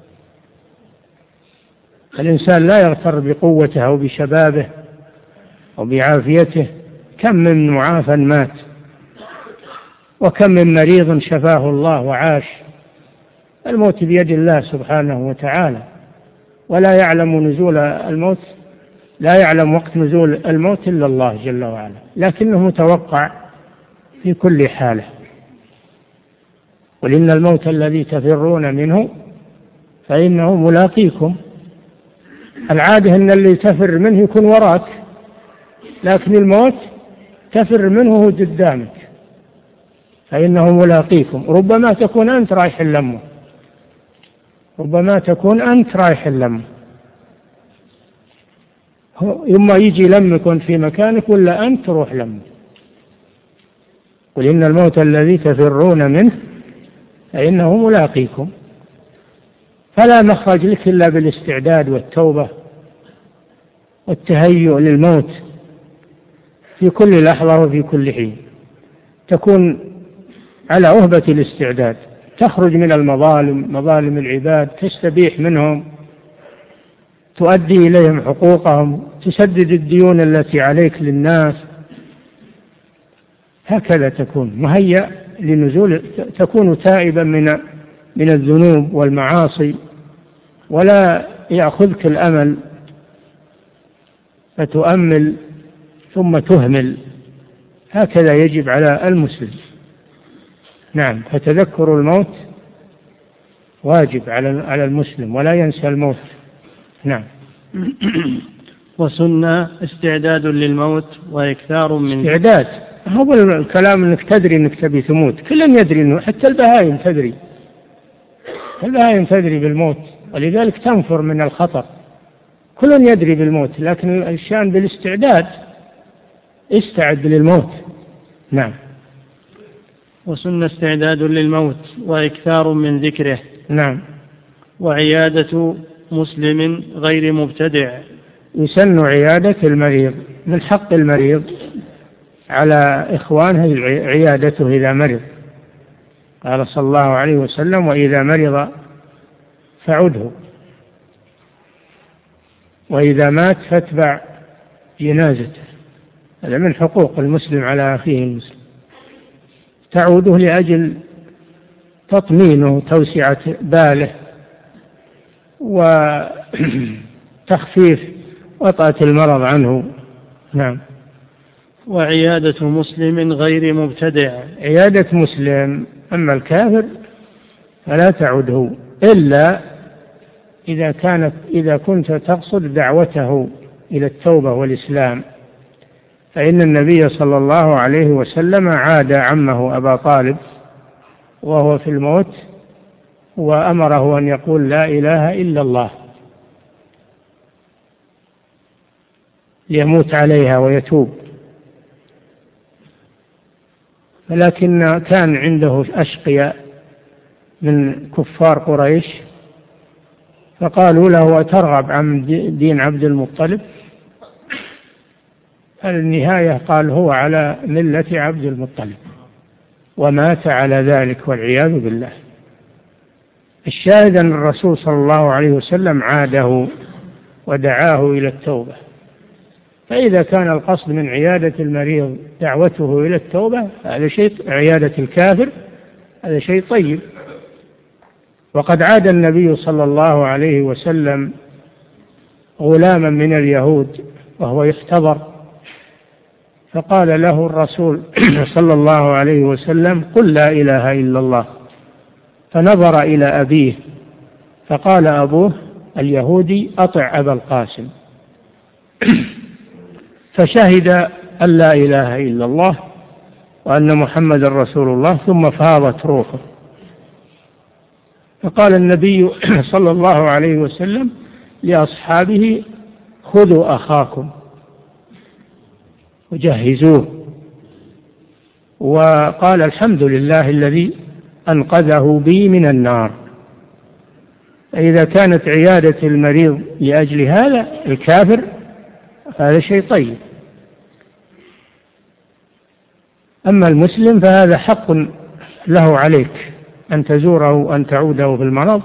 الإنسان لا يغتر بقوته أو بشبابه أو بعافيته. كم من معافى مات، وكم من مريض شفاه الله وعاش. الموت بيد الله سبحانه وتعالى، ولا يعلم نزول الموت لا يعلم وقت نزول الموت إلا الله جل وعلا، لكنه متوقع في كل حالة. قل إن الموت الذي تفرون منه فإنه ملاقيكم. العادة أن اللي تفر منه يكون وراك، لكن الموت تفر منه قدامك، فإنه ملاقيكم. ربما تكون أنت رايح لمه، ربما تكون أنت رايح لمه، يما يجي لمكن في مكانك ولا أنت تروح لمه. قل إن الموت الذي تفرون منه فإنه ملاقيكم. فلا مخرج لك إلا بالاستعداد والتوبة والتهيؤ للموت في كل لحظة وفي كل حين. تكون على أهبة الاستعداد، تخرج من المظالم، مظالم العباد، تستبيح منهم، تؤدي إليهم حقوقهم، تسدد الديون التي عليك للناس. هكذا تكون مهيأ لنزول، تكون تائبا من من الذنوب والمعاصي، ولا يأخذك الأمل فتؤمل ثم تهمل. هكذا يجب على المسلم. نعم. فتذكر الموت واجب على على المسلم، ولا ينسى الموت. نعم. وسن استعداد للموت وإكثار من استعداد. هو الكلام انك تدري انك تبي تموت، كل يدري انه، حتى البهائم تدري، البهائم تدري بالموت، ولذلك تنفر من الخطر. كل يدري بالموت، لكن الشأن بالاستعداد. استعد للموت. نعم. وسن استعداد للموت وإكثار من ذكره. نعم. وعيادة مسلم غير مبتدع. يسن عيادة المريض، من حق المريض على إخوانه عيادته إذا مرض. قال صلى الله عليه وسلم: وإذا مرض فعده، وإذا مات فاتبع جنازته. هذا من حقوق المسلم على أخيه المسلم، تعوده لأجل تطمينه وتوسعة باله وتخفيف وطأة المرض عنه. نعم. وعيادة مسلم غير مبتدع. عيادة مسلم، أما الكافر فلا تعده إلا إذا كانت إذا كنت تقصد دعوته إلى التوبة والإسلام، فإن النبي صلى الله عليه وسلم عاد عمه أبا طالب وهو في الموت وأمره أن يقول لا إله إلا الله ليموت عليها ويتوب، ولكن كان عنده أشقياء من كفار قريش فقالوا له: أترغب عن دين عبد المطلب؟ النهاية قال: هو على ملة عبد المطلب، ومات على ذلك والعياذ بالله. الشاهد أن الرسول صلى الله عليه وسلم عاده ودعاه إلى التوبة، فإذا كان القصد من عيادة المريض دعوته إلى التوبة هذا شيء، عيادة الكافر هذا شيء طيب. وقد عاد النبي صلى الله عليه وسلم غلاما من اليهود وهو يختبر، فقال له الرسول صلى الله عليه وسلم: قل لا إله إلا الله. فنظر إلى أبيه فقال أبوه اليهودي: أطع أبا القاسم. فشهد أن لا إله إلا الله وأن محمد رسول الله، ثم فاضت روحه. فقال النبي صلى الله عليه وسلم لأصحابه: خذوا أخاكم وجهزوه. وقال: الحمد لله الذي أنقذه بي من النار. فإذا كانت عيادة المريض لأجل هذا الكافر هذا شيء طيب. أما المسلم فهذا حق له عليك أن تزوره وأن تعوده في المرض،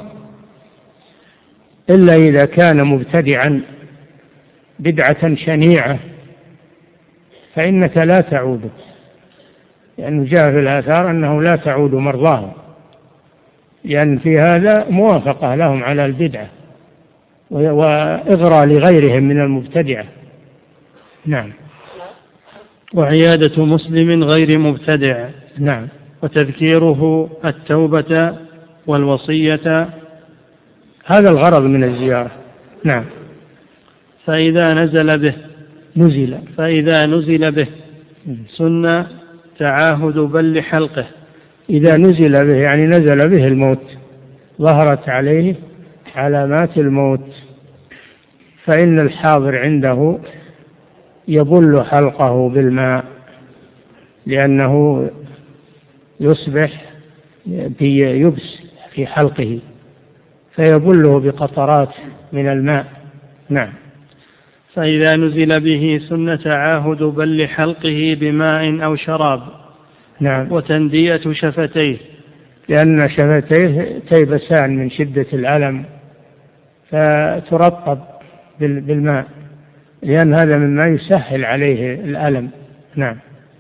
إلا إذا كان مبتدعا بدعة شنيعة فإنك لا تعوده، لأنه جاء في الآثار أنه لا تعود مرضاه، لأن في هذا موافقة لهم على البدعة وإغراء لغيرهم من المبتدعة. نعم. وعيادة مسلم غير مبتدع. نعم. وتذكيره التوبة والوصية، هذا الغرض من الزيارة. نعم. فإذا نزل به نزل فإذا نزل به سنة تعاهد بل حلقه. إذا نزل به يعني نزل به الموت، ظهرت عليه علامات الموت، فإن الحاضر عنده يبل حلقه بالماء، لأنه يصبح في يبس في حلقه فيبله بقطرات من الماء. نعم. فإذا نزل به سن تعاهد بل حلقه بماء أو شراب. نعم. وتندية شفتيه، لأن شفتيه تيبسان من شدة الألم فترطب بالماء، لأن هذا مما يسهل عليه الألم. نعم.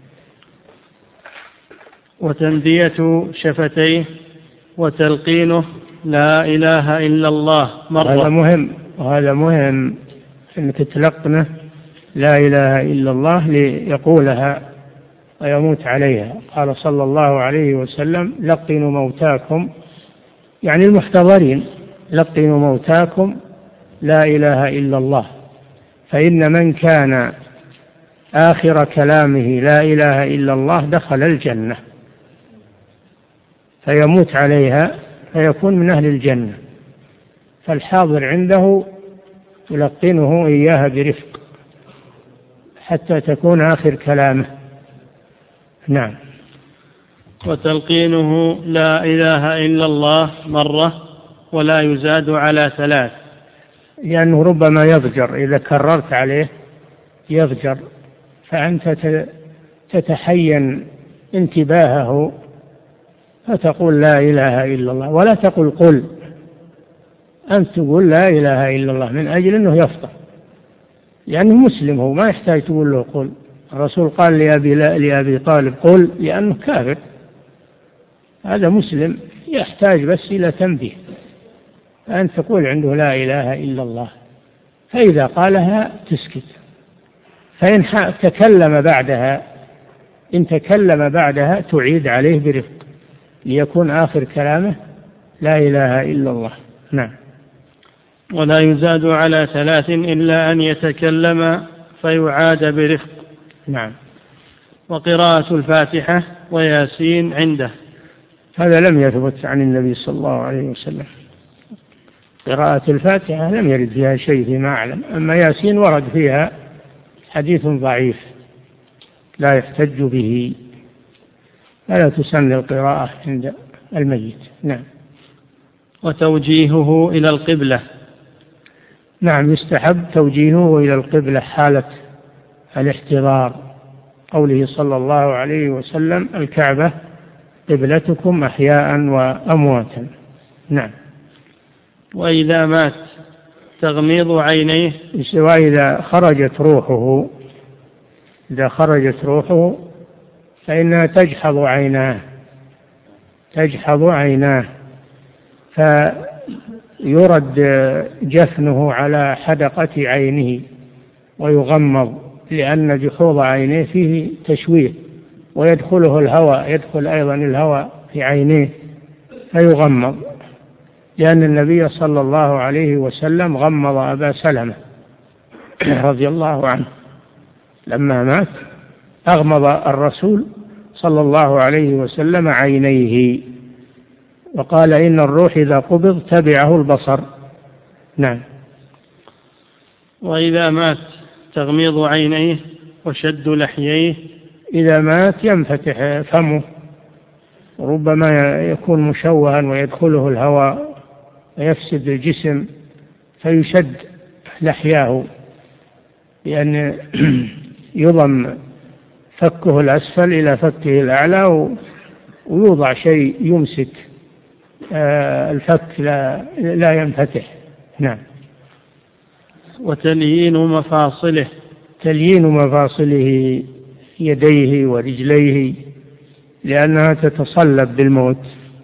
وتندية شفتيه وتلقينه لا إله إلا الله مرة. هذا مهم، وهذا مهم أنك تلقنه لا إله إلا الله ليقولها ويموت عليها. قال صلى الله عليه وسلم: لقنوا موتاكم، يعني المحتضرين، لقنوا موتاكم لا إله إلا الله، فإن من كان آخر كلامه لا إله إلا الله دخل الجنة، فيموت عليها فيكون من أهل الجنة. فالحاضر عنده يلقنه إياها برفق حتى تكون آخر كلامه. نعم. وتلقينه لا إله إلا الله مرة ولا يزاد على ثلاث، لأنه ربما يضجر إذا كررت عليه يضجر، فأنت تتحين انتباهه فتقول لا إله إلا الله، ولا تقول قل، أنت تقول لا إله إلا الله من أجل أنه يفطر، لأنه مسلم هو ما يحتاج تقول له قل. الرسول قال لأبي, لأبي طالب قل لأنه كافر، هذا مسلم يحتاج بس إلى تنبيه، أن تقول عنده لا إله إلا الله، فإذا قالها تسكت، فإن تكلم بعدها إن تكلم بعدها تعيد عليه برفق ليكون آخر كلامه لا إله إلا الله. نعم. ولا يزاد على ثلاث إلا أن يتكلم فيعاد برفق. نعم. وقراءة الفاتحة وياسين عنده، هذا لم يثبت عن النبي صلى الله عليه وسلم. قراءة الفاتحة لم يرد فيها شيء فيما أعلم، أما ياسين ورد فيها حديث ضعيف لا يحتج به، فلا تسن القراءة عند الميت. نعم. وتوجيهه إلى القبلة. نعم، يستحب توجيهه إلى القبلة حالة الاحتضار، قوله صلى الله عليه وسلم الكعبة قبلتكم أحياء وأمواتا. نعم. وإذا مات تغميض عينيه، وإذا خرجت روحه إذا خرجت روحه فإنها تجحظ عيناه تجحظ عيناه فيرد جفنه على حدقة عينه ويغمض، لأن جحوظ عينيه فيه تشويه ويدخله الهواء يدخل أيضا الهواء في عينيه فيغمض، لأن النبي صلى الله عليه وسلم غمض أبا سلمة رضي الله عنه لما مات، أغمض الرسول صلى الله عليه وسلم عينيه وقال إن الروح إذا قبض تبعه البصر. نعم. وإذا مات تغميض عينيه وشد لحييه، إذا مات ينفتح فمه، ربما يكون مشوها ويدخله الهواء ويفسد الجسم فيشد لحياه، لأن يضم فكه الأسفل إلى فكه الأعلى ويوضع شيء يمسك الفك لا, لا ينفتح. نعم. وتليين مفاصله، تليين مفاصله يديه ورجليه، لأنها تتصلب بالموت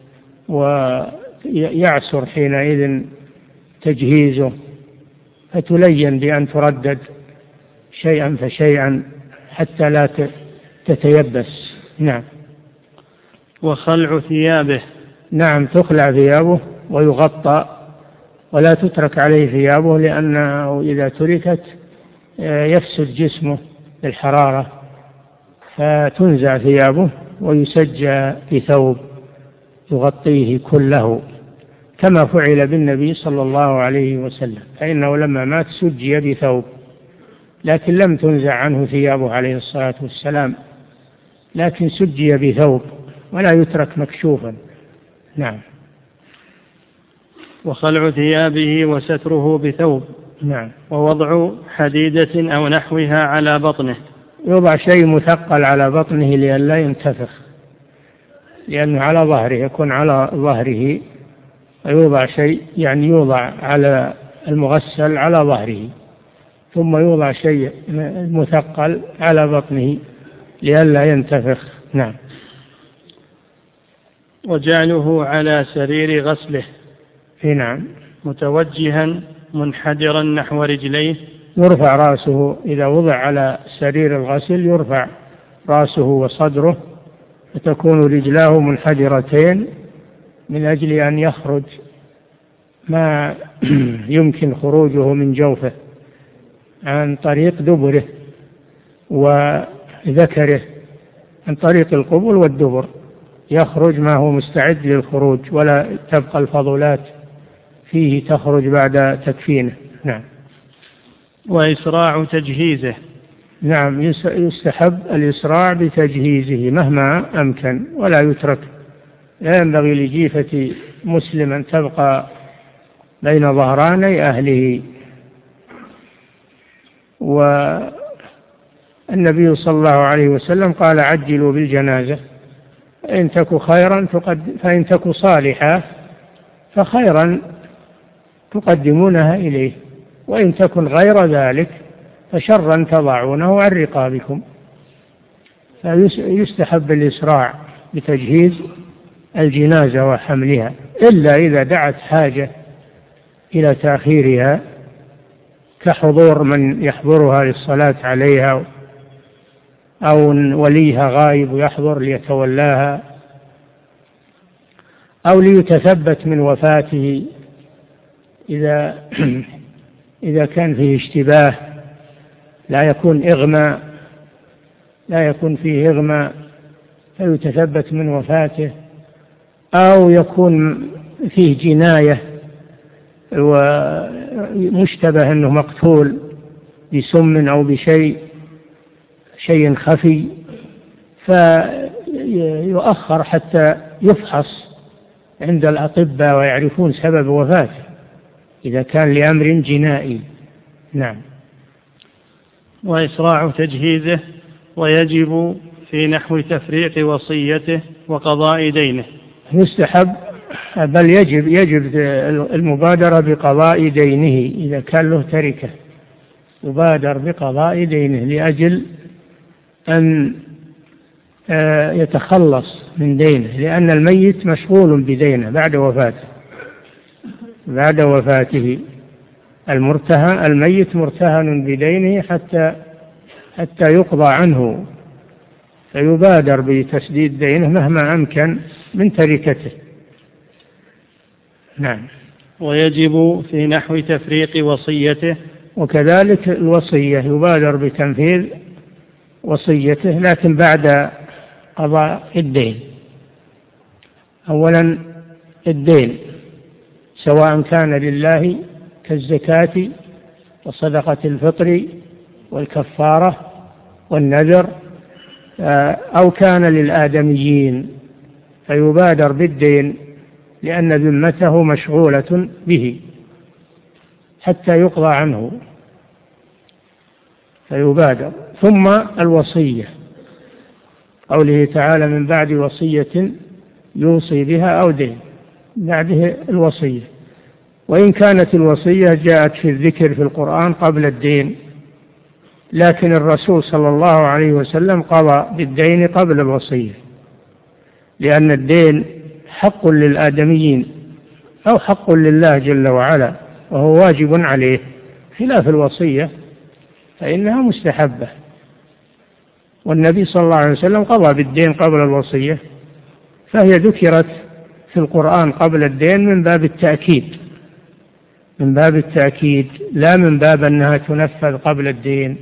ويعسر حينئذ تجهيزه، فتلين بأن تردد شيئا فشيئا حتى لا تتيبس. نعم. وخلع ثيابه. نعم، تخلع ثيابه ويغطى ولا تترك عليه ثيابه، لأنه إذا تركت يفسد جسمه بالحرارة، فتنزع ثيابه ويسجى بثوب يغطيه كله كما فعل بالنبي صلى الله عليه وسلم، فإنه لما مات سجي بثوب، لكن لم تنزع عنه ثيابه عليه الصلاة والسلام، لكن سجي بثوب ولا يترك مكشوفا. نعم. وخلع ثيابه وستره بثوب. نعم. ووضع حديدة أو نحوها على بطنه، يوضع شيء مثقل على بطنه لئلا ينتفخ، لأنه على ظهره يكون على ظهره، ويوضع شيء يعني يوضع على المغسل على ظهره، ثم يوضع شيء مثقل على بطنه لئلا ينتفخ. نعم. وجعله على سرير غسله. نعم. متوجها منحدرا نحو رجليه، يرفع رأسه إذا وضع على سرير الغسل، يرفع رأسه وصدره فتكون رجلاه منحدرتين من أجل أن يخرج ما يمكن خروجه من جوفه عن طريق دبره وذكره، عن طريق القبل والدبر يخرج ما هو مستعد للخروج، ولا تبقى الفضلات فيه تخرج بعد تكفينه. نعم. وإسراع تجهيزه. نعم، يستحب الإسراع بتجهيزه مهما أمكن ولا يترك. لا ينبغي لجيفة مسلم أن تبقى بين ظهراني أهله. والنبي صلى الله عليه وسلم قال عجلوا بالجنازة، فإن تك خيرا فإن تك صالحة فخيرا تقدمونها إليه، وإن تكن غير ذلك فشرا تضعونه عن رقابكم. فيستحب الإسراع بتجهيز الجنازة وحملها، إلا إذا دعت حاجة إلى تأخيرها كحضور من يحضرها للصلاة عليها، أو وليها غائب ويحضر ليتولاها، أو ليتثبت من وفاته إذا إذا كان فيه اشتباه، لا يكون إغماء لا يكون فيه إغماء فيتثبت من وفاته، أو يكون فيه جناية ومشتبه أنه مقتول بسم أو بشيء شيء خفي، فيؤخر حتى يفحص عند الأطباء ويعرفون سبب وفاته إذا كان لأمر جنائي. نعم. وإسراع تجهيزه، ويجب في نحو تفريق وصيته وقضاء دينه. يستحب بل يجب يجب المبادرة بقضاء دينه إذا كان له تركة، يبادر بقضاء دينه لأجل أن يتخلص من دينه، لأن الميت مشغول بدينه بعد وفاته بعد وفاته المرتهن الميت مرتهن بدينه حتى حتى يقضى عنه، فيبادر بتسديد دينه مهما أمكن من تركته. نعم. ويجب في نحو تفريق وصيته، وكذلك الوصية يبادر بتنفيذ وصيته لكن بعد قضاء الدين. أولا الدين سواء كان لله كالزكاة وصدقة الفطر والكفارة والنذر، أو كان للآدميين، فيبادر بالدين لأن ذمته مشغولة به حتى يقضى عنه، فيبادر. ثم الوصية، قوله تعالى من بعد وصية يوصي بها أو دين، بعده الوصية. وإن كانت الوصية جاءت في الذكر في القرآن قبل الدين، لكن الرسول صلى الله عليه وسلم قضى بالدين قبل الوصية، لأن الدين حق للآدميين أو حق لله جل وعلا وهو واجب عليه، خلاف الوصية فإنها مستحبة. والنبي صلى الله عليه وسلم قضى بالدين قبل الوصية، فهي ذكرت في القرآن قبل الدين من باب التأكيد من باب التأكيد لا من باب أنها تنفذ قبل الدين،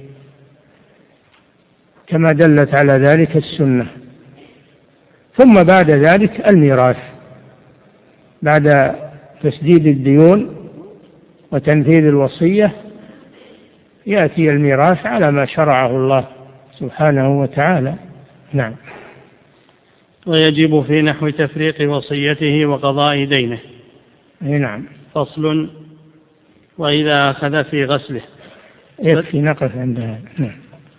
كما دلت على ذلك السنة. ثم بعد ذلك الميراث، بعد تسديد الديون وتنفيذ الوصية يأتي الميراث على ما شرعه الله سبحانه وتعالى. نعم. ويجب في نحو تفريق وصيته وقضاء دينه. نعم. فصل. وإذا أخذ في غسله. يكفي نقف عندها. نعم.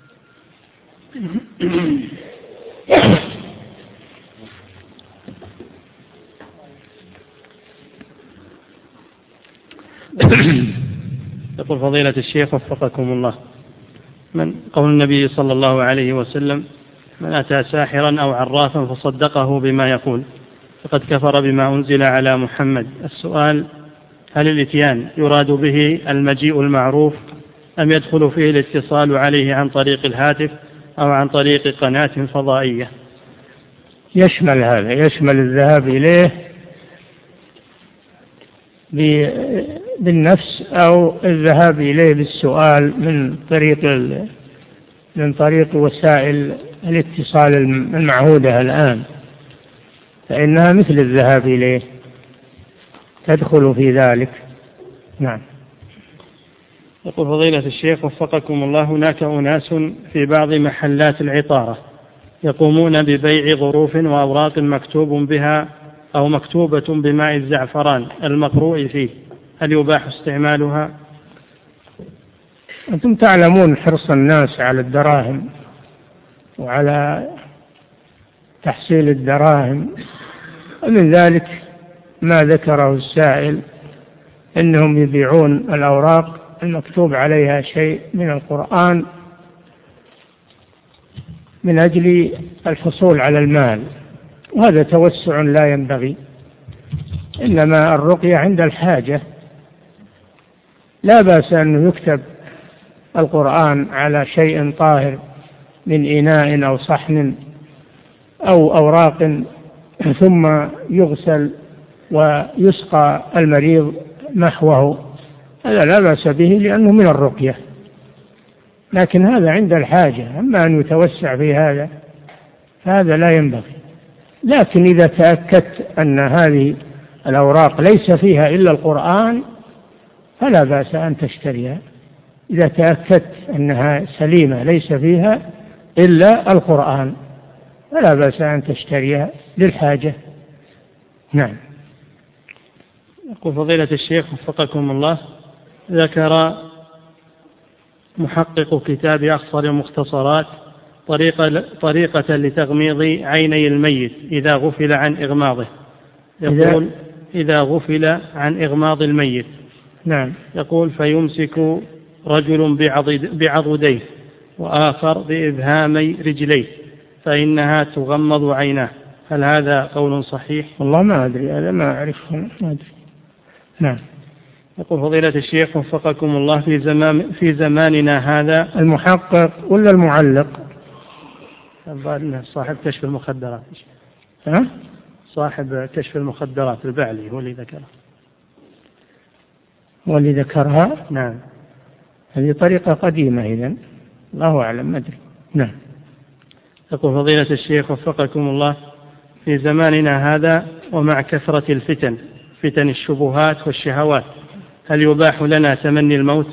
يقول فضيلة الشيخ وفقكم الله، من قول النبي صلى الله عليه وسلم من أتى ساحرا أو عرافا فصدقه بما يقول فقد كفر بما أنزل على محمد. السؤال: هل الإتيان يراد به المجيء المعروف أم يدخل فيه الاتصال عليه عن طريق الهاتف أو عن طريق قناة فضائية؟ يشمل هذا، يشمل الذهاب إليه بالنفس أو الذهاب إليه بالسؤال من طريق من طريق وسائل الاتصال المعهودة الآن، فإنها مثل الذهاب إليه، تدخل في ذلك. نعم. يقول فضيلة الشيخ وفقكم الله، هناك أناس في بعض محلات العطارة يقومون ببيع ظروف وأوراق مكتوب بها أو مكتوبة بماء الزعفران المقروء فيه، هل يباح استعمالها؟ أنتم تعلمون حرص الناس على الدراهم وعلى تحصيل الدراهم، ومن ذلك ما ذكره السائل إنهم يبيعون الأوراق المكتوب عليها شيء من القرآن من أجل الحصول على المال، وهذا توسع لا ينبغي، إنما الرقية عند الحاجة. لا بأس أن يكتب القرآن على شيء طاهر من إناء أو صحن أو أوراق ثم يغسل ويسقى المريض محوه، هذا لا بأس به لأنه من الرقية، لكن هذا عند الحاجة. أما أن يتوسع في هذا فهذا لا ينبغي. لكن إذا تأكدت أن هذه الأوراق ليس فيها إلا القرآن فلا بأس أن تشتريها، إذا تأكدت أنها سليمة ليس فيها إلا القرآن فلا بأس أن تشتريها للحاجة. نعم. يقول فضيلة الشيخ وفقكم الله، ذكر محقق كتاب أخصر المختصرات طريقة, طريقة لتغميض عيني الميت إذا غفل عن إغماضه. يقول إذا غفل عن إغماض الميت. نعم. يقول فيمسك رجل بعضديه وآخر بإبهامي رجليه فإنها تغمض عيناه، هل هذا قول صحيح؟ والله ما أدري، هذا ما أعرفه، ما أدري. نعم. يقول فضيلة الشيخ وفقكم الله، في زمان في زماننا هذا المحقق ولا المعلق؟ صاحب كشف المخدرات. ها؟ صاحب كشف المخدرات البعلي هو اللي ذكرها. هو اللي ذكرها؟ نعم. هذه طريقة قديمة إذن، الله أعلم، ما أدري. نعم. يقول فضيلة الشيخ وفقكم الله، في زماننا هذا ومع كثرة الفتن، فتن الشبهات والشهوات، هل يباح لنا تمني الموت؟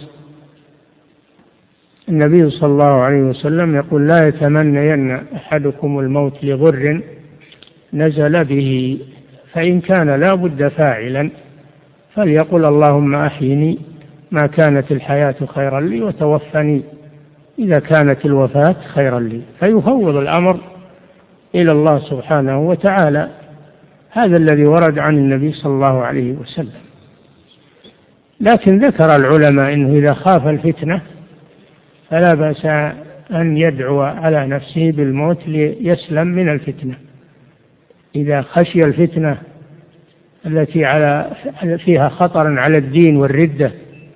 النبي صلى الله عليه وسلم يقول لا يتمنين أحدكم الموت لضر نزل به، فإن كان لا بد فاعلا فليقل اللهم أحيني ما كانت الحياة خيرا لي وتوفني إذا كانت الوفاة خيرا لي، فيفوض الأمر إلى الله سبحانه وتعالى. هذا الذي ورد عن النبي صلى الله عليه وسلم. لكن ذكر العلماء أنه إذا خاف الفتنة فلا بأس أن يدعو على نفسه بالموت ليسلم من الفتنة. إذا خشي الفتنة التي على فيها خطر على الدين والردة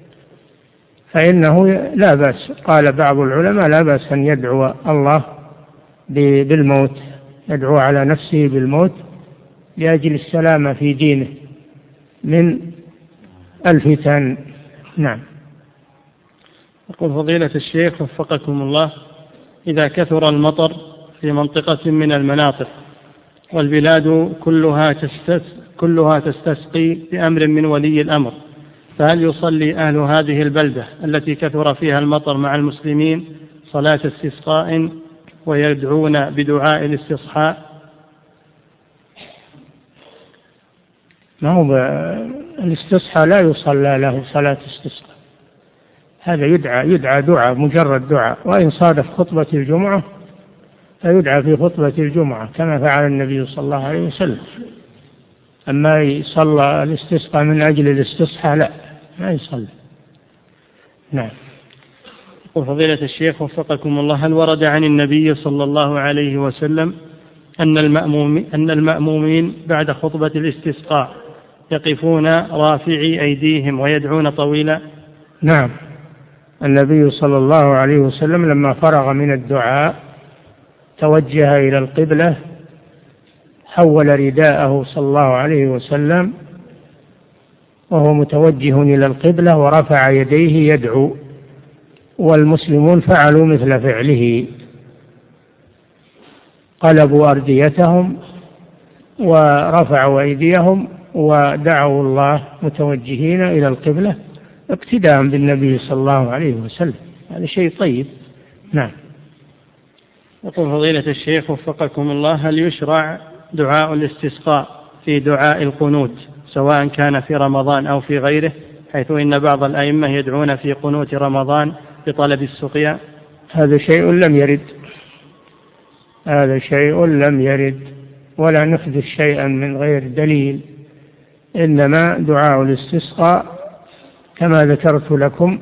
فإنه لا بأس، قال بعض العلماء لا بأس أن يدعو الله بالموت، يدعو على نفسه بالموت لأجل السلامة في دينه من الفتن. نعم. يقول فضيلة الشيخ وفقكم الله، إذا كثر المطر في منطقة من المناطق والبلاد كلها كلها تستسقي بأمر من ولي الأمر، فهل يصلي أهل هذه البلدة التي كثر فيها المطر مع المسلمين صلاة استسقاء ويدعون بدعاء الاستصحاء؟ ما هو الاستصحاء لا يصلى له صلاة استسقاء، هذا يدعى يدعى دعاء، مجرد دعاء، وإن صادف خطبة الجمعة فيدعى في خطبة الجمعة كما فعل النبي صلى الله عليه وسلم. أما يصلى الاستسقاء من أجل الاستصحاء لا، ما يصلى. نعم. وفضيلة الشيخ وفقكم الله، هل ورد عن النبي صلى الله عليه وسلم أن المأمومين, أن المأمومين بعد خطبة الاستسقاء يقفون رافعي أيديهم ويدعون طويلا؟ نعم. النبي صلى الله عليه وسلم لما فرغ من الدعاء توجه إلى القبلة، حول رداءه صلى الله عليه وسلم وهو متوجه إلى القبلة ورفع يديه يدعو، والمسلمون فعلوا مثل فعله، قلبوا أرديتهم ورفعوا أيديهم ودعوا الله متوجهين إلى القبلة، اقتداء بالنبي صلى الله عليه وسلم، هذا شيء طيب. نعم. يقول فضيلة الشيخ وفقكم الله: هل يشرع دعاء الاستسقاء في دعاء القنوت سواء كان في رمضان أو في غيره، حيث إن بعض الأئمة يدعون في قنوت رمضان بطلب السقيا؟ هذا شيء لم يرد، هذا شيء لم يرد، ولا نحدث شيئا من غير دليل. إنما دعاء الاستسقاء كما ذكرت لكم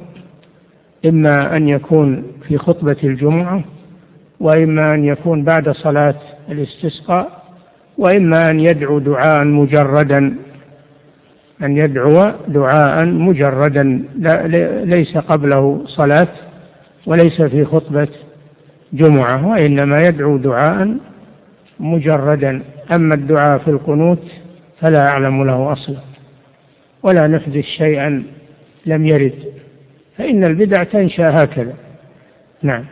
إما أن يكون في خطبة الجمعة، وإما أن يكون بعد صلاة الاستسقاء، وإما أن يدعو دعاء مجردا، أن يدعو دعاء مجردا ليس قبله صلاة وليس في خطبة جمعة، وإنما يدعو دعاء مجردا. أما الدعاء في القنوت فلا أعلم له أصلا، ولا نحدث شيئا لم يرد، فإن البدع تنشأ هكذا. نعم.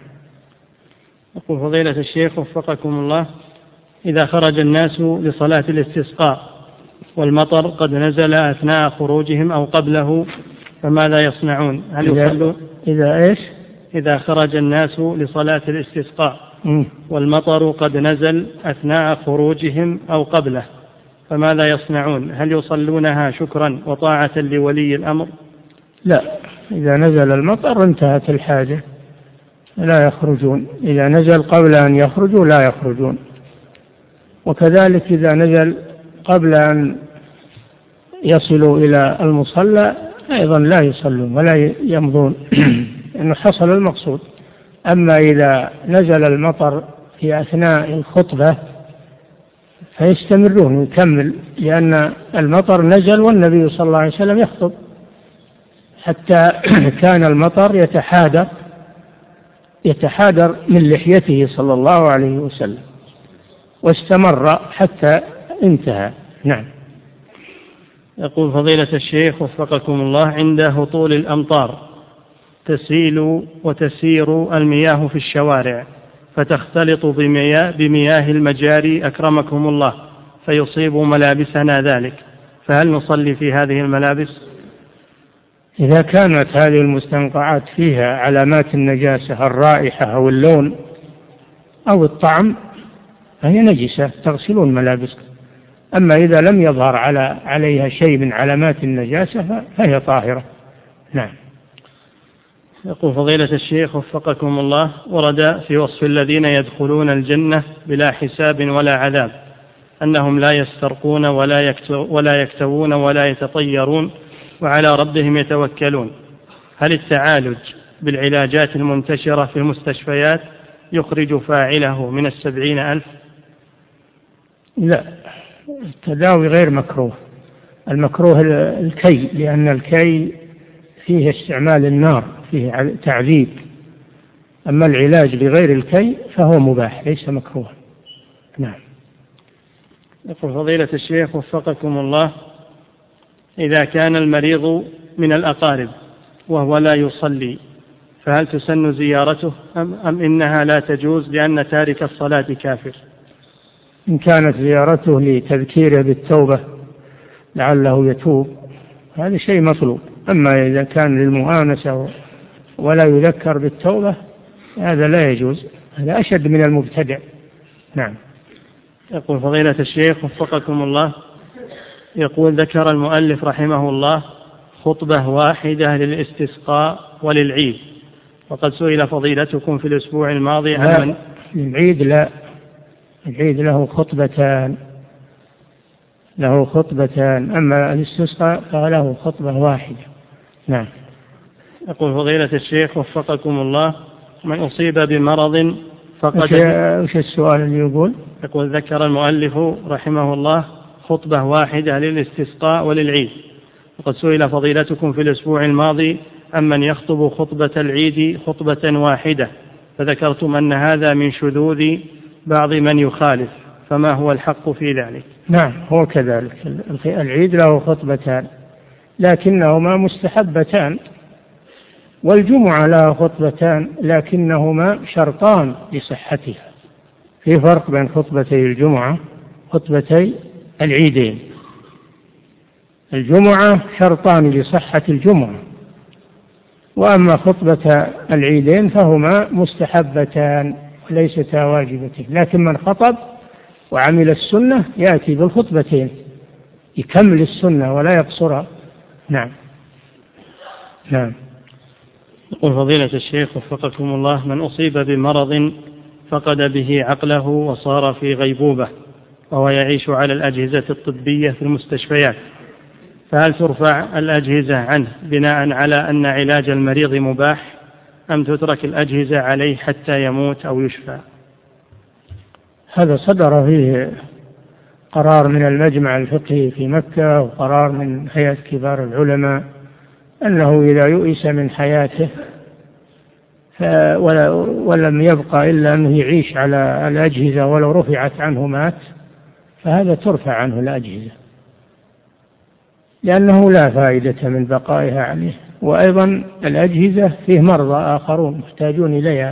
يقول فضيلة الشيخ وفقكم الله: إذا خرج الناس لصلاة الاستسقاء والمطر قد نزل أثناء خروجهم أو قبله، فماذا يصنعون؟ هل يصلوا؟ إذا إيش؟ إذا خرج الناس لصلاة الاستسقاء م. والمطر قد نزل أثناء خروجهم أو قبله، فماذا يصنعون؟ هل يصلونها شكرا وطاعة لولي الأمر؟ لا، إذا نزل المطر انتهت الحاجة، لا يخرجون. إذا نزل قبل أن يخرجوا لا يخرجون، وكذلك إذا نزل قبل أن يصلوا إلى المصلى أيضا لا يصلون ولا يمضون إنه حصل المقصود. أما إذا نزل المطر في أثناء الخطبة فيستمرون ويكمل، لأن المطر نزل والنبي صلى الله عليه وسلم يخطب، حتى كان المطر يتحادر يتحادر من لحيته صلى الله عليه وسلم، واستمر حتى انتهى. نعم. يقول فضيلة الشيخ وفقكم الله: عند هطول الأمطار تسيل وتسير المياه في الشوارع فتختلط بمياه, بمياه المجاري أكرمكم الله، فيصيب ملابسنا ذلك، فهل نصلي في هذه الملابس؟ إذا كانت هذه المستنقعات فيها علامات النجاسة، الرائحة أو اللون أو الطعم، فهي نجسة تغسلون ملابسكم. أما إذا لم يظهر على عليها شيء من علامات النجاسة فهي طاهرة. نعم. يقول فضيلة الشيخ وفقكم الله: ورد في وصف الذين يدخلون الجنة بلا حساب ولا عذاب أنهم لا يسترقون ولا يكتوون ولا يتطيرون وعلى ربهم يتوكلون، هل التعالج بالعلاجات المنتشرة في المستشفيات يخرج فاعله من السبعين ألف؟ لا، التداوي غير مكروه، المكروه الكي، لأن الكي فيه استعمال النار، فيه تعذيب. أما العلاج بغير الكي فهو مباح ليس مكروه. نعم. يقول فضيلة الشيخ وفقكم الله: إذا كان المريض من الأقارب وهو لا يصلي فهل تسن زيارته أم, أم إنها لا تجوز لأن تارك الصلاة كافر؟ إن كانت زيارته لتذكيره بالتوبة لعله يتوب هذا شيء مطلوب، أما إذا كان للمؤانسة ولا يذكر بالتوبة هذا لا يجوز، هذا أشد من المبتدع. نعم. يقول فضيلة الشيخ وفقكم الله: يقول ذكر المؤلف رحمه الله خطبة واحدة للاستسقاء وللعيد، وقد سئل فضيلتكم في الأسبوع الماضي عن من العيد. لا، العيد له خطبتان، له خطبتان، أما الاستسقاء فله خطبة واحدة. نعم. يقول فضيلة الشيخ وفقكم الله: من أصيب بمرض فقد وش السؤال اللي يقول؟ يقول ذكر المؤلف رحمه الله خطبة واحدة للاستسقاء وللعيد، وقد سئل فضيلتكم في الأسبوع الماضي أمن يخطب خطبة العيد خطبة واحدة، فذكرتم أن هذا من شذوذ بعض من يخالف، فما هو الحق في ذلك؟ نعم، هو كذلك، العيد له خطبتان لكنهما مستحبتان، والجمعة لها خطبتان لكنهما شرطان لصحتها. في فرق بين خطبتي الجمعة خطبتي العيدين. الجمعة شرطان لصحة الجمعة، وأما خطبة العيدين فهما مستحبتان وليستا واجبتين، لكن من خطب وعمل السنة يأتي بالخطبتين يكمل السنة ولا يقصرها. نعم. نعم. يقول فضيلة الشيخ وفقكم الله: من أصيب بمرض فقد به عقله وصار في غيبوبة وهو يعيش على الأجهزة الطبية في المستشفيات، فهل ترفع الأجهزة عنه بناء على أن علاج المريض مباح، أم تترك الأجهزة عليه حتى يموت أو يشفى؟ هذا صدر فيه قرار من المجمع الفقهي في مكة وقرار من هيئة كبار العلماء أنه إذا يؤس من حياته ولم يبقى إلا أنه يعيش على الأجهزة ولو رفعت عنه مات، فهذا ترفع عنه الأجهزة لأنه لا فائدة من بقائها عليه، وأيضا الأجهزة فيه مرضى آخرون محتاجون إليها،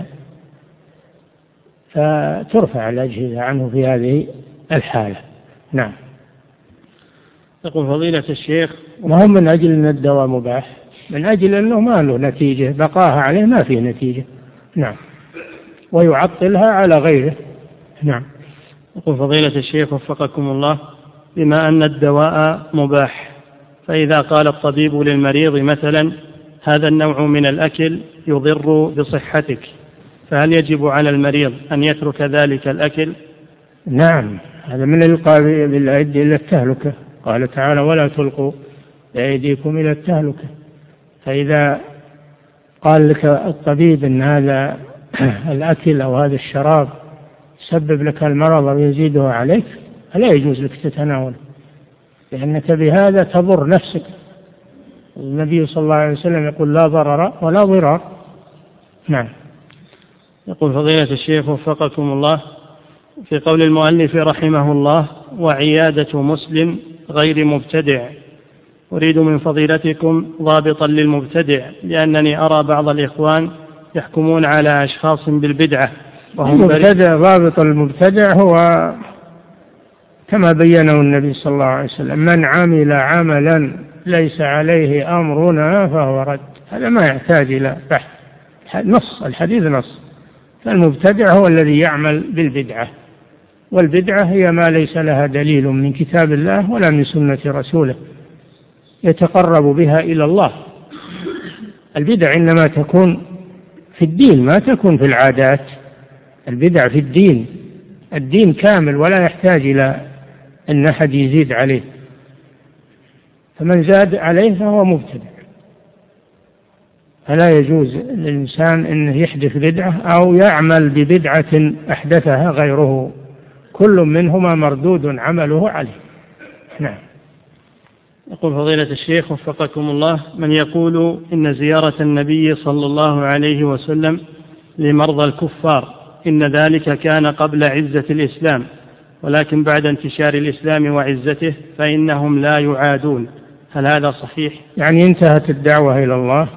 فترفع الأجهزة عنه في هذه الحالة. نعم. يقول فضيلة الشيخ: ما هم من أجل أن الدواء مباح، من أجل أنه ما له نتيجة، بقاها عليه ما فيه نتيجة. نعم. ويعطلها على غيره. نعم. يقول فضيلة الشيخ وفقكم الله: بما أن الدواء مباح، فإذا قال الطبيب للمريض مثلا هذا النوع من الأكل يضر بصحتك، فهل يجب على المريض أن يترك ذلك الأكل؟ نعم، هذا من الإلقاء بالأيدي إلى التهلكة، قال تعالى: ولا تلقوا بأيديكم إلى التهلكة. فإذا قال لك الطبيب أن هذا الأكل أو هذا الشراب يسبب لك المرض ويزيده عليك، فلا يجوز لك تتناوله، لأنك بهذا تضر نفسك. النبي صلى الله عليه وسلم يقول: لا ضرر ولا ضرار. نعم. يقول فضيلة الشيخ وفقكم الله: في قول المؤلف رحمه الله: وعيادة مسلم غير مبتدع، أريد من فضيلتكم ضابطا للمبتدع، لأنني أرى بعض الإخوان يحكمون على أشخاص بالبدعة وهم المبتدع. ضابط المبتدع هو كما بينه النبي صلى الله عليه وسلم: من عمل عملا ليس عليه أمرنا فهو رد. هذا ما يحتاج إلى بحث، نص الحديث نص. فالمبتدع هو الذي يعمل بالبدعة، والبدعة هي ما ليس لها دليل من كتاب الله ولا من سنة رسوله يتقرب بها إلى الله. البدع إنما تكون في الدين، ما تكون في العادات. البدع في الدين، الدين كامل ولا يحتاج إلى أن أحد يزيد عليه، فمن زاد عليه فهو مبتدع. فلا يجوز للإنسان أنه يحدث بدعة أو يعمل ببدعة أحدثها غيره، كل منهما مردود عمله عليه. نعم. يقول فضيلة الشيخ وفقكم الله: من يقول إن زيارة النبي صلى الله عليه وسلم لمرضى الكفار إن ذلك كان قبل عزة الإسلام، ولكن بعد انتشار الإسلام وعزته فإنهم لا يعادون، هل هذا صحيح؟ يعني انتهت الدعوة إلى الله؟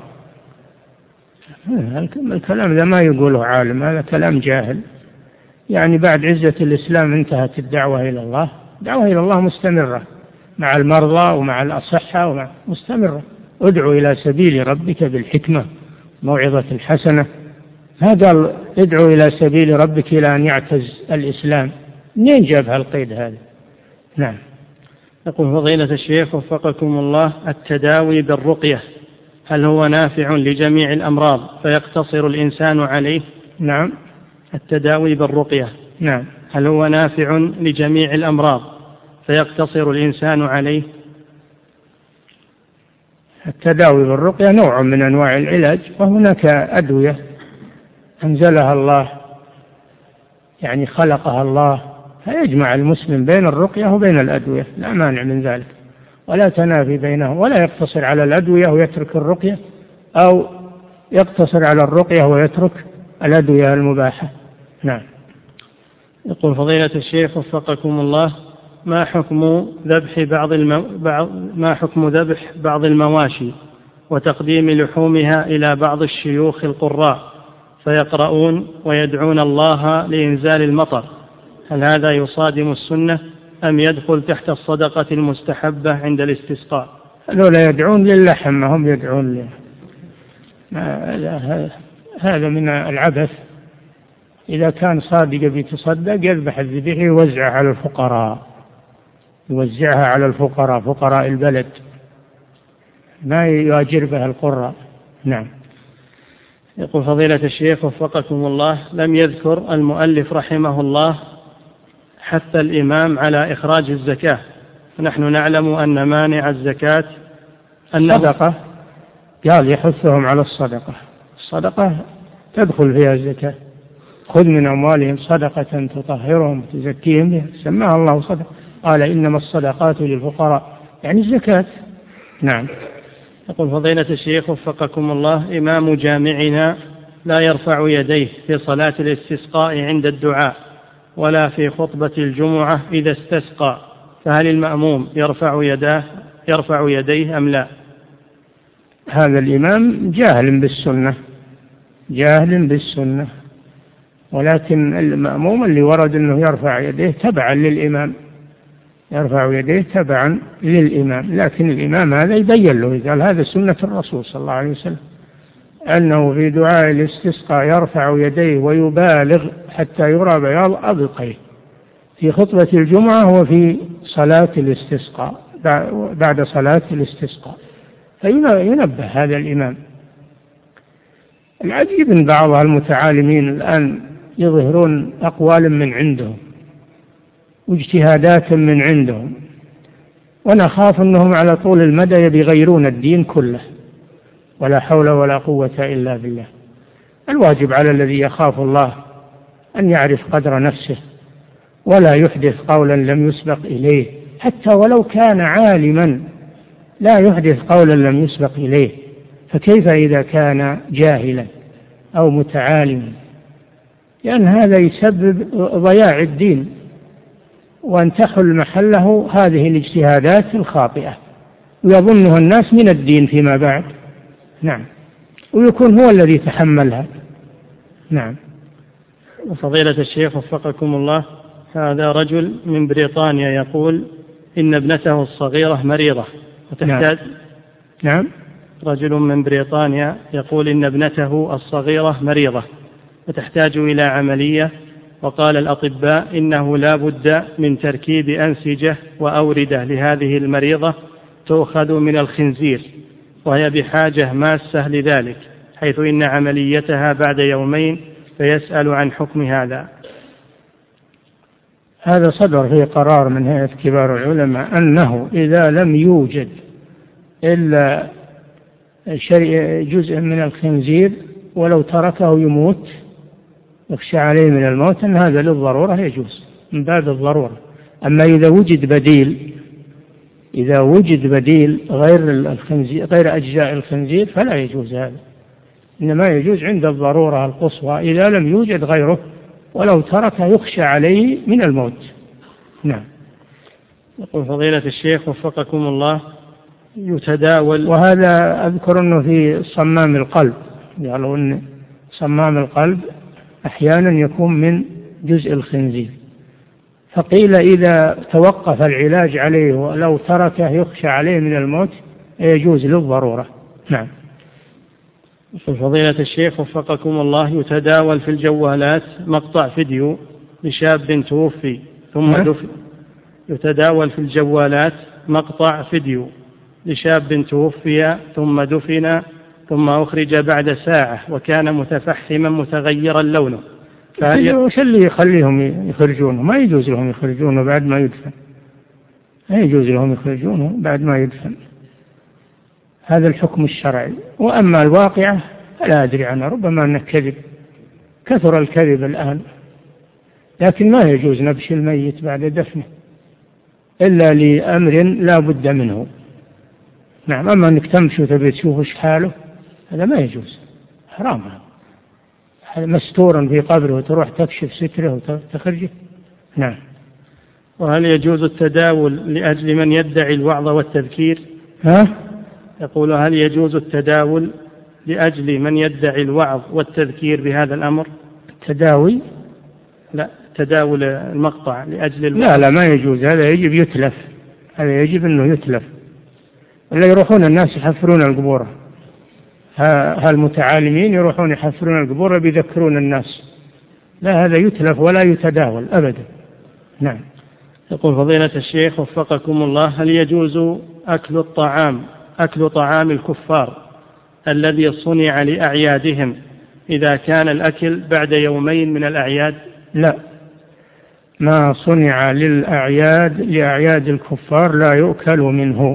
الكلام ذا ما يقوله عالم، هذا كلام جاهل. يعني بعد عزة الإسلام انتهت الدعوة إلى الله؟ الدعوة إلى الله مستمرة مع المرضى ومع الأصحة ومع مستمرة. ادعو إلى سبيل ربك بالحكمة موعظة الحسنة. ما قال ادعو إلى سبيل ربك إلى أن يعتز الإسلام؟ منين جاب هالقيد هذا؟ نعم. يقول فضيلة الشيخ وفقكم الله: التداوي بالرقية هل هو نافع لجميع الأمراض فيقتصر الإنسان عليه؟ نعم. التداوي بالرقية نعم. هل هو نافع لجميع الأمراض فيقتصر الإنسان عليه؟ التداوي بالرقية نوع من أنواع العلاج، وهناك أدوية أنزلها الله، يعني خلقها الله، فيجمع المسلم بين الرقية وبين الأدوية، لا مانع من ذلك، ولا تنافي بينهم، ولا يقتصر على الأدوية ويترك الرقية، أو يقتصر على الرقية ويترك الأدوية المباحة. نعم. يقول فضيلة الشيخ وفقكم الله: ما حكم ذبح بعض المو... بعض... ما حكم ذبح بعض المواشي وتقديم لحومها إلى بعض الشيوخ القراء فيقرؤون ويدعون الله لإنزال المطر، هل هذا يصادم السنة أم يدخل تحت الصدقة المستحبة عند الاستسقاء؟ هؤلاء يدعون للحم، ما هم يدعون هذا من العبث. إذا كان صادق بيتصدق يذبح الذبيحة يوزعها على الفقراء، يوزعها على الفقراء فقراء البلد، ما يؤجر بها القراء. نعم. يقول فضيلة الشيخ وفقكم الله، لم يذكر المؤلف رحمه الله حث الإمام على إخراج الزكاة، ونحن نعلم أن مانع الزكاة الصدقة، قال يحثهم على الصدقة، الصدقة تدخل فيها الزكاة، خذ من أموالهم صدقة تطهرهم وتزكيهم بها، سماها الله صدقة، قال إنما الصدقات للفقراء، يعني الزكاة. نعم. يقول فضيلة الشيخ وفقكم الله، إمام جامعنا لا يرفع يديه في صلاة الاستسقاء عند الدعاء ولا في خطبة الجمعة إذا استسقى، فهل المأموم يرفع يداه يرفع يديه أم لا؟ هذا الإمام جاهل بالسنة، جاهل بالسنة، ولكن المأموم اللي ورد أنه يرفع يديه تبعا للإمام، يرفع يديه تبعا للإمام، لكن الإمام هذا يبين له، قال هذا سنة الرسول صلى الله عليه وسلم أنه في دعاء الاستسقاء يرفع يديه ويبالغ حتى يرى بياض أبطيه في خطبة الجمعة وفي صلاة الاستسقاء بعد صلاة الاستسقاء، فينبه هذا الإمام. العجيب أن بعض المتعالمين الآن يظهرون أقوال من عندهم واجتهادات من عندهم، وأنا أخاف أنهم على طول المدى يغيرون الدين كله، ولا حول ولا قوة إلا بالله. الواجب على الذي يخاف الله أن يعرف قدر نفسه ولا يحدث قولا لم يسبق إليه، حتى ولو كان عالما لا يحدث قولا لم يسبق إليه، فكيف إذا كان جاهلا أو متعالما؟ لأن هذا يسبب ضياع الدين، وأن تحل محله هذه الاجتهادات الخاطئة ويظنها الناس من الدين فيما بعد. نعم. ويكون هو الذي تحملها. نعم. وفضيلة الشيخ وفقكم الله، هذا رجل من بريطانيا يقول إن ابنته الصغيرة مريضة وتحتاج. نعم. نعم. رجل من بريطانيا يقول إن ابنته الصغيرة مريضة وتحتاج إلى عملية، وقال الأطباء إنه لا بد من تركيب أنسجة وأوردة لهذه المريضة تؤخذ من الخنزير، وهي بحاجة ماسة لذلك، حيث إن عمليتها بعد يومين، فيسأل عن حكم هذا. هذا صدر في قرار من هيئة كبار العلماء أنه إذا لم يوجد إلا شيء جزء من الخنزير ولو تركه يموت يخشى عليه من الموت، أن هذا للضرورة يجوز من باب الضرورة. أما إذا وجد بديل إذا وجد بديل غير الخنزير غير أجزاء الخنزير فلا يجوز هذا، إنما يجوز عند الضرورة القصوى إذا لم يوجد غيره، ولو ترك يخشى عليه من الموت. نعم. يقول فضيلة الشيخ وفقكم الله، يتداول، وهذا أذكر أنه في صمام القلب، قالوا أن صمام القلب أحيانا يكون من جزء الخنزير، فقيل إذا توقف العلاج عليه ولو تركه يخشى عليه من الموت يجوز للضرورة. نعم. فضيلة الشيخ وفقكم الله، يتداول في الجوالات مقطع فيديو لشاب توفي ثم دفن يتداول في الجوالات مقطع فيديو لشاب توفي ثم دفن ثم أخرج بعد ساعة وكان متفحما متغيرا لونه. وش اللي يخليهم يخرجونه؟ ما يجوز لهم يخرجونه بعد ما يدفن، ما يجوز لهم يخرجونه بعد ما يدفن، هذا الحكم الشرعي. وأما الواقعة فلا أدري عنها، ربما أنه كذب، كثر الكذب الآن، لكن ما يجوز نبش الميت بعد دفنه إلا لأمر لا بد منه. نعم. أما أنك تمشي وتبي تشوف إيش حاله هذا ما يجوز، حرام، هذا مستورا في قبره وتروح تكشف ستره وتخرجه. نعم. وهل يجوز التداول لأجل من يدعي الوعظ والتذكير؟ ها؟ يقول هل يجوز التداول لأجل من يدعي الوعظ والتذكير بهذا الأمر؟ التداوي؟ لا، تداول المقطع لأجل الوعظ. لا لا، ما يجوز، هذا يجب يتلف، هذا يجب أنه يتلف، ولا يروحون الناس يحفرون القبور، هالمتعالمين يروحون يحفرون القبور بيذكرون الناس، لا، هذا يتلف ولا يتداول أبدا. نعم. يقول فضيلة الشيخ وفقكم الله: هل يجوز أكل الطعام أكل طعام الكفار الذي صنع لأعيادهم إذا كان الأكل بعد يومين من الأعياد؟ لا، ما صنع للأعياد لأعياد الكفار لا يؤكل منه،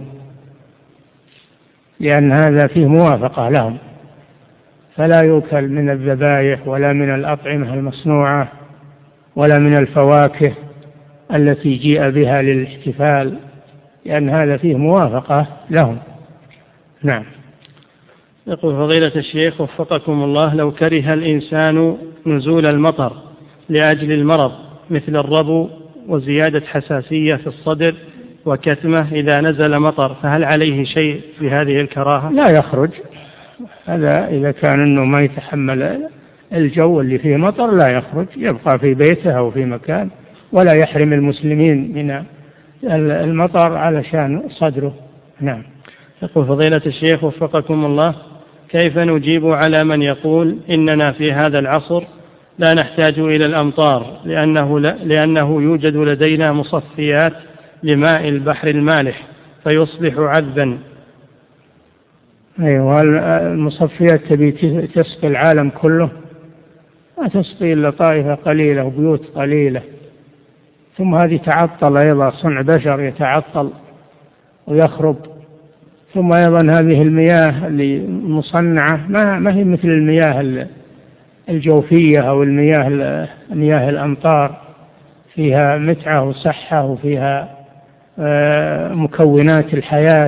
لأن هذا فيه موافقة لهم، فلا يؤكل من الذبائح ولا من الأطعمة المصنوعة ولا من الفواكه التي جيء بها للاحتفال، لأن هذا فيه موافقة لهم. نعم. يقول فضيلة الشيخ وفقكم الله: لو كره الإنسان نزول المطر لأجل المرض مثل الربو وزيادة حساسية في الصدر وكتمة إذا نزل مطر، فهل عليه شيء في هذه الكراهة؟ لا يخرج، هذا إذا كان أنه ما يتحمل الجو اللي فيه مطر لا يخرج، يبقى في بيته أو في مكان، ولا يحرم المسلمين من المطر علشان صدره. نعم. يقول فضيلة الشيخ وفقكم الله: كيف نجيب على من يقول إننا في هذا العصر لا نحتاج إلى الأمطار لأنه, لأنه يوجد لدينا مصفيات لماء البحر المالح فيصبح عذبا؟ أيوة، المصفيات تبي تسقي العالم كله؟ ما تسقي إلا طائفة قليلة وبيوت قليلة، ثم هذه تعطل أيضا، صنع بشر يتعطل ويخرب. ثم أيضا هذه المياه اللي مصنعة ما, ما هي مثل المياه الجوفية أو المياه مياه الأمطار، فيها متعة وصحة وفيها مكونات الحياة.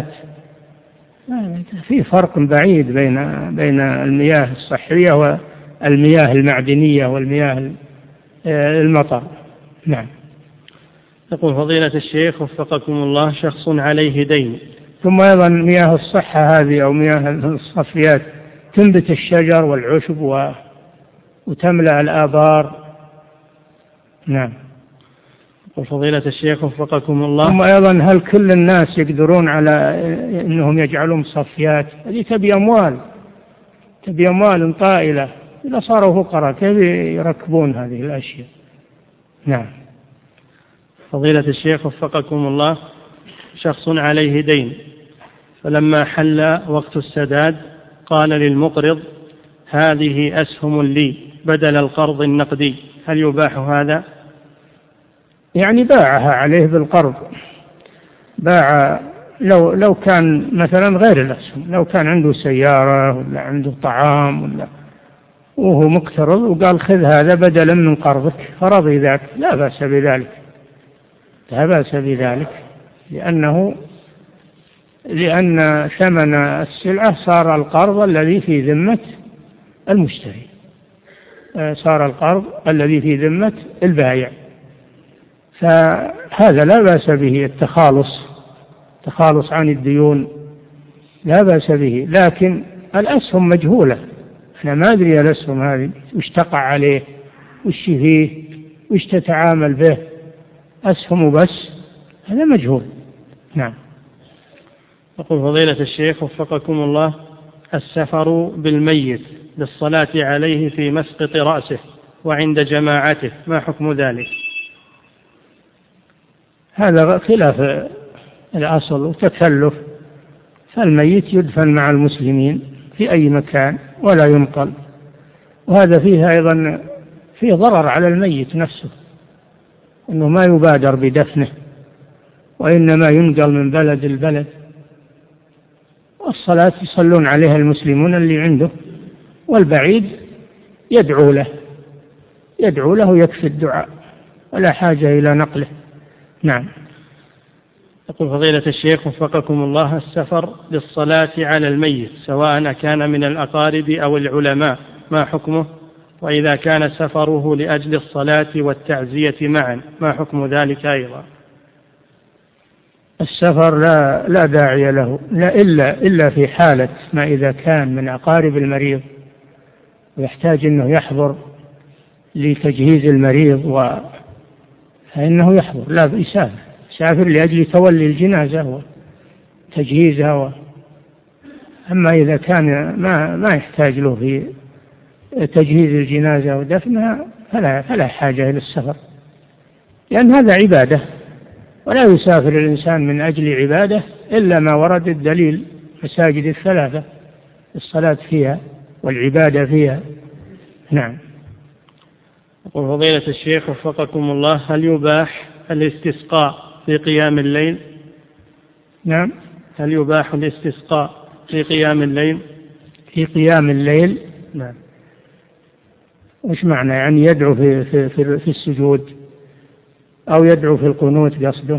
في فرق بعيد بين بين المياه الصحية والمياه المعدنية والمياه المطر. نعم. يقول فضيلة الشيخ وفقكم الله: شخص عليه دين. ثم أيضا مياه الصحة هذه أو مياه الصفيات تنبت الشجر والعشب و... وتملأ الآبار. نعم. يقول فضيلة الشيخ وفقكم الله: ثم أيضا هل كل الناس يقدرون على أنهم يجعلون صفيات؟ هذه تبي أموال، تبي أموال طائلة، إذا صاروا فقراء كيف يركبون هذه الأشياء؟ نعم. فضيلة الشيخ وفقكم الله: شخص عليه دين، فلما حل وقت السداد قال للمقرض: هذه أسهم لي بدل القرض النقدي، هل يباح هذا؟ يعني باعها عليه بالقرض، باع. لو لو كان مثلا غير الأسهم، لو كان عنده سيارة ولا عنده طعام ولا وهو مقترض وقال خذ هذا بدلا من قرضك فرضي ذاك، لا بأس بذلك، لا بأس بذلك، لأنه لأن ثمن السلعة صار القرض الذي في ذمة المشتري، صار القرض الذي في ذمة البائع، فهذا لا بأس به، التخالص تخالص عن الديون لا بأس به. لكن الأسهم مجهولة، احنا ما أدري الأسهم هذه وش تقع عليه وش فيه وش تتعامل به، أسهم بس، هذا مجهول. نعم. يقول فضيلة الشيخ وفقكم الله: السفر بالميت للصلاة عليه في مسقط رأسه وعند جماعته، ما حكم ذلك؟ هذا خلاف الأصل وتكلف، فالميت يدفن مع المسلمين في أي مكان ولا ينقل، وهذا فيه أيضا فيه ضرر على الميت نفسه، أنه ما يبادر بدفنه وإنما ينقل من بلد البلد، والصلاة يصلون عليها المسلمون اللي عنده، والبعيد يدعو له يدعو له يكفي الدعاء ولا حاجة إلى نقله. نعم. يقول فضيلة الشيخ وفقكم الله: السفر للصلاة على الميت سواء كان من الأقارب أو العلماء، ما حكمه؟ وإذا كان سفره لأجل الصلاة والتعزية معا، ما حكم ذلك أيضا؟ السفر لا لا داعي له، لا إلا إلا في حالة ما إذا كان من أقارب المريض ويحتاج أنه يحضر لتجهيز المريض و فإنه يحضر، لا يسافر يسافر لأجل تولي الجنازة وتجهيزها و... أما إذا كان ما ما يحتاج له في تجهيز الجنازة ودفنها فلا فلا حاجة إلى السفر، لأن هذا عبادة، ولا يسافر الإنسان من أجل عبادة إلا ما ورد الدليل، مساجد الثلاثة الصلاة فيها والعبادة فيها. نعم. يقول فضيلة الشيخ وفقكم الله: هل يباح الاستسقاء في قيام الليل؟ نعم. هل يباح الاستسقاء في قيام الليل؟ في قيام الليل؟ نعم. وش معنى؟ يعني يدعو في, في, في, في السجود أو يدعو في القنوت قصده؟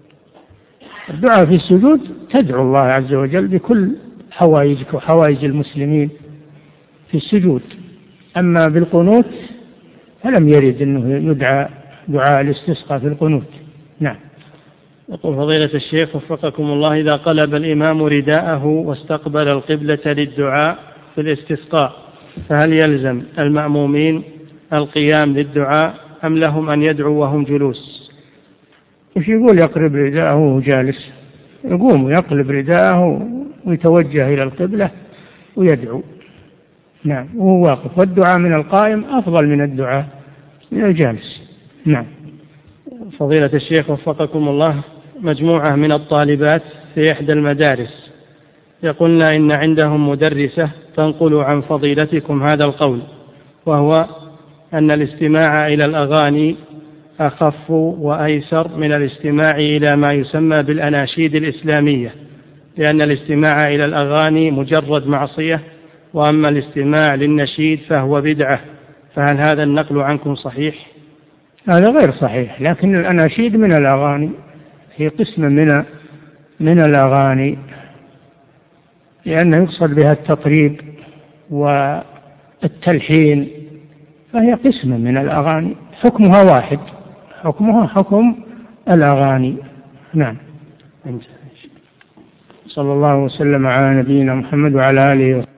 الدعاء في السجود تدعو الله عز وجل بكل حوائجك وحوائج المسلمين في السجود، أما بالقنوت فلم يرد أنه يدعى دعاء الاستسقاء في القنوت. نعم. يقول فضيلة الشيخ وفقكم الله: إذا قلب الإمام رداءه واستقبل القبلة للدعاء في الاستسقاء فهل يلزم المأمومين القيام للدعاء أم لهم أن يدعوا وهم جلوس؟ وش يقول؟ يقلب رداءه وهو جالس، يقوم ويقلب رداءه ويتوجه إلى القبلة ويدعو. نعم، وهو واقف، والدعاء من القائم أفضل من الدعاء من الجالس. نعم. فضيلة الشيخ وفقكم الله: مجموعة من الطالبات في إحدى المدارس يقولن إن عندهم مدرسة تنقل عن فضيلتكم هذا القول، وهو أن الاستماع إلى الأغاني أخف وأيسر من الاستماع إلى ما يسمى بالأناشيد الإسلامية، لأن الاستماع إلى الأغاني مجرد معصية، وأما الاستماع للنشيد فهو بدعة، فهل هذا النقل عنكم صحيح؟ هذا غير صحيح، لكن الأناشيد من الأغاني، هي قسم من من الأغاني، لأنه يقصد بها التطريب والتلحين، فهي قسم من الأغاني، حكمها واحد، حكمها حكم الأغاني. نعم. صلى الله وسلم على نبينا محمد وعلى آله وسلم.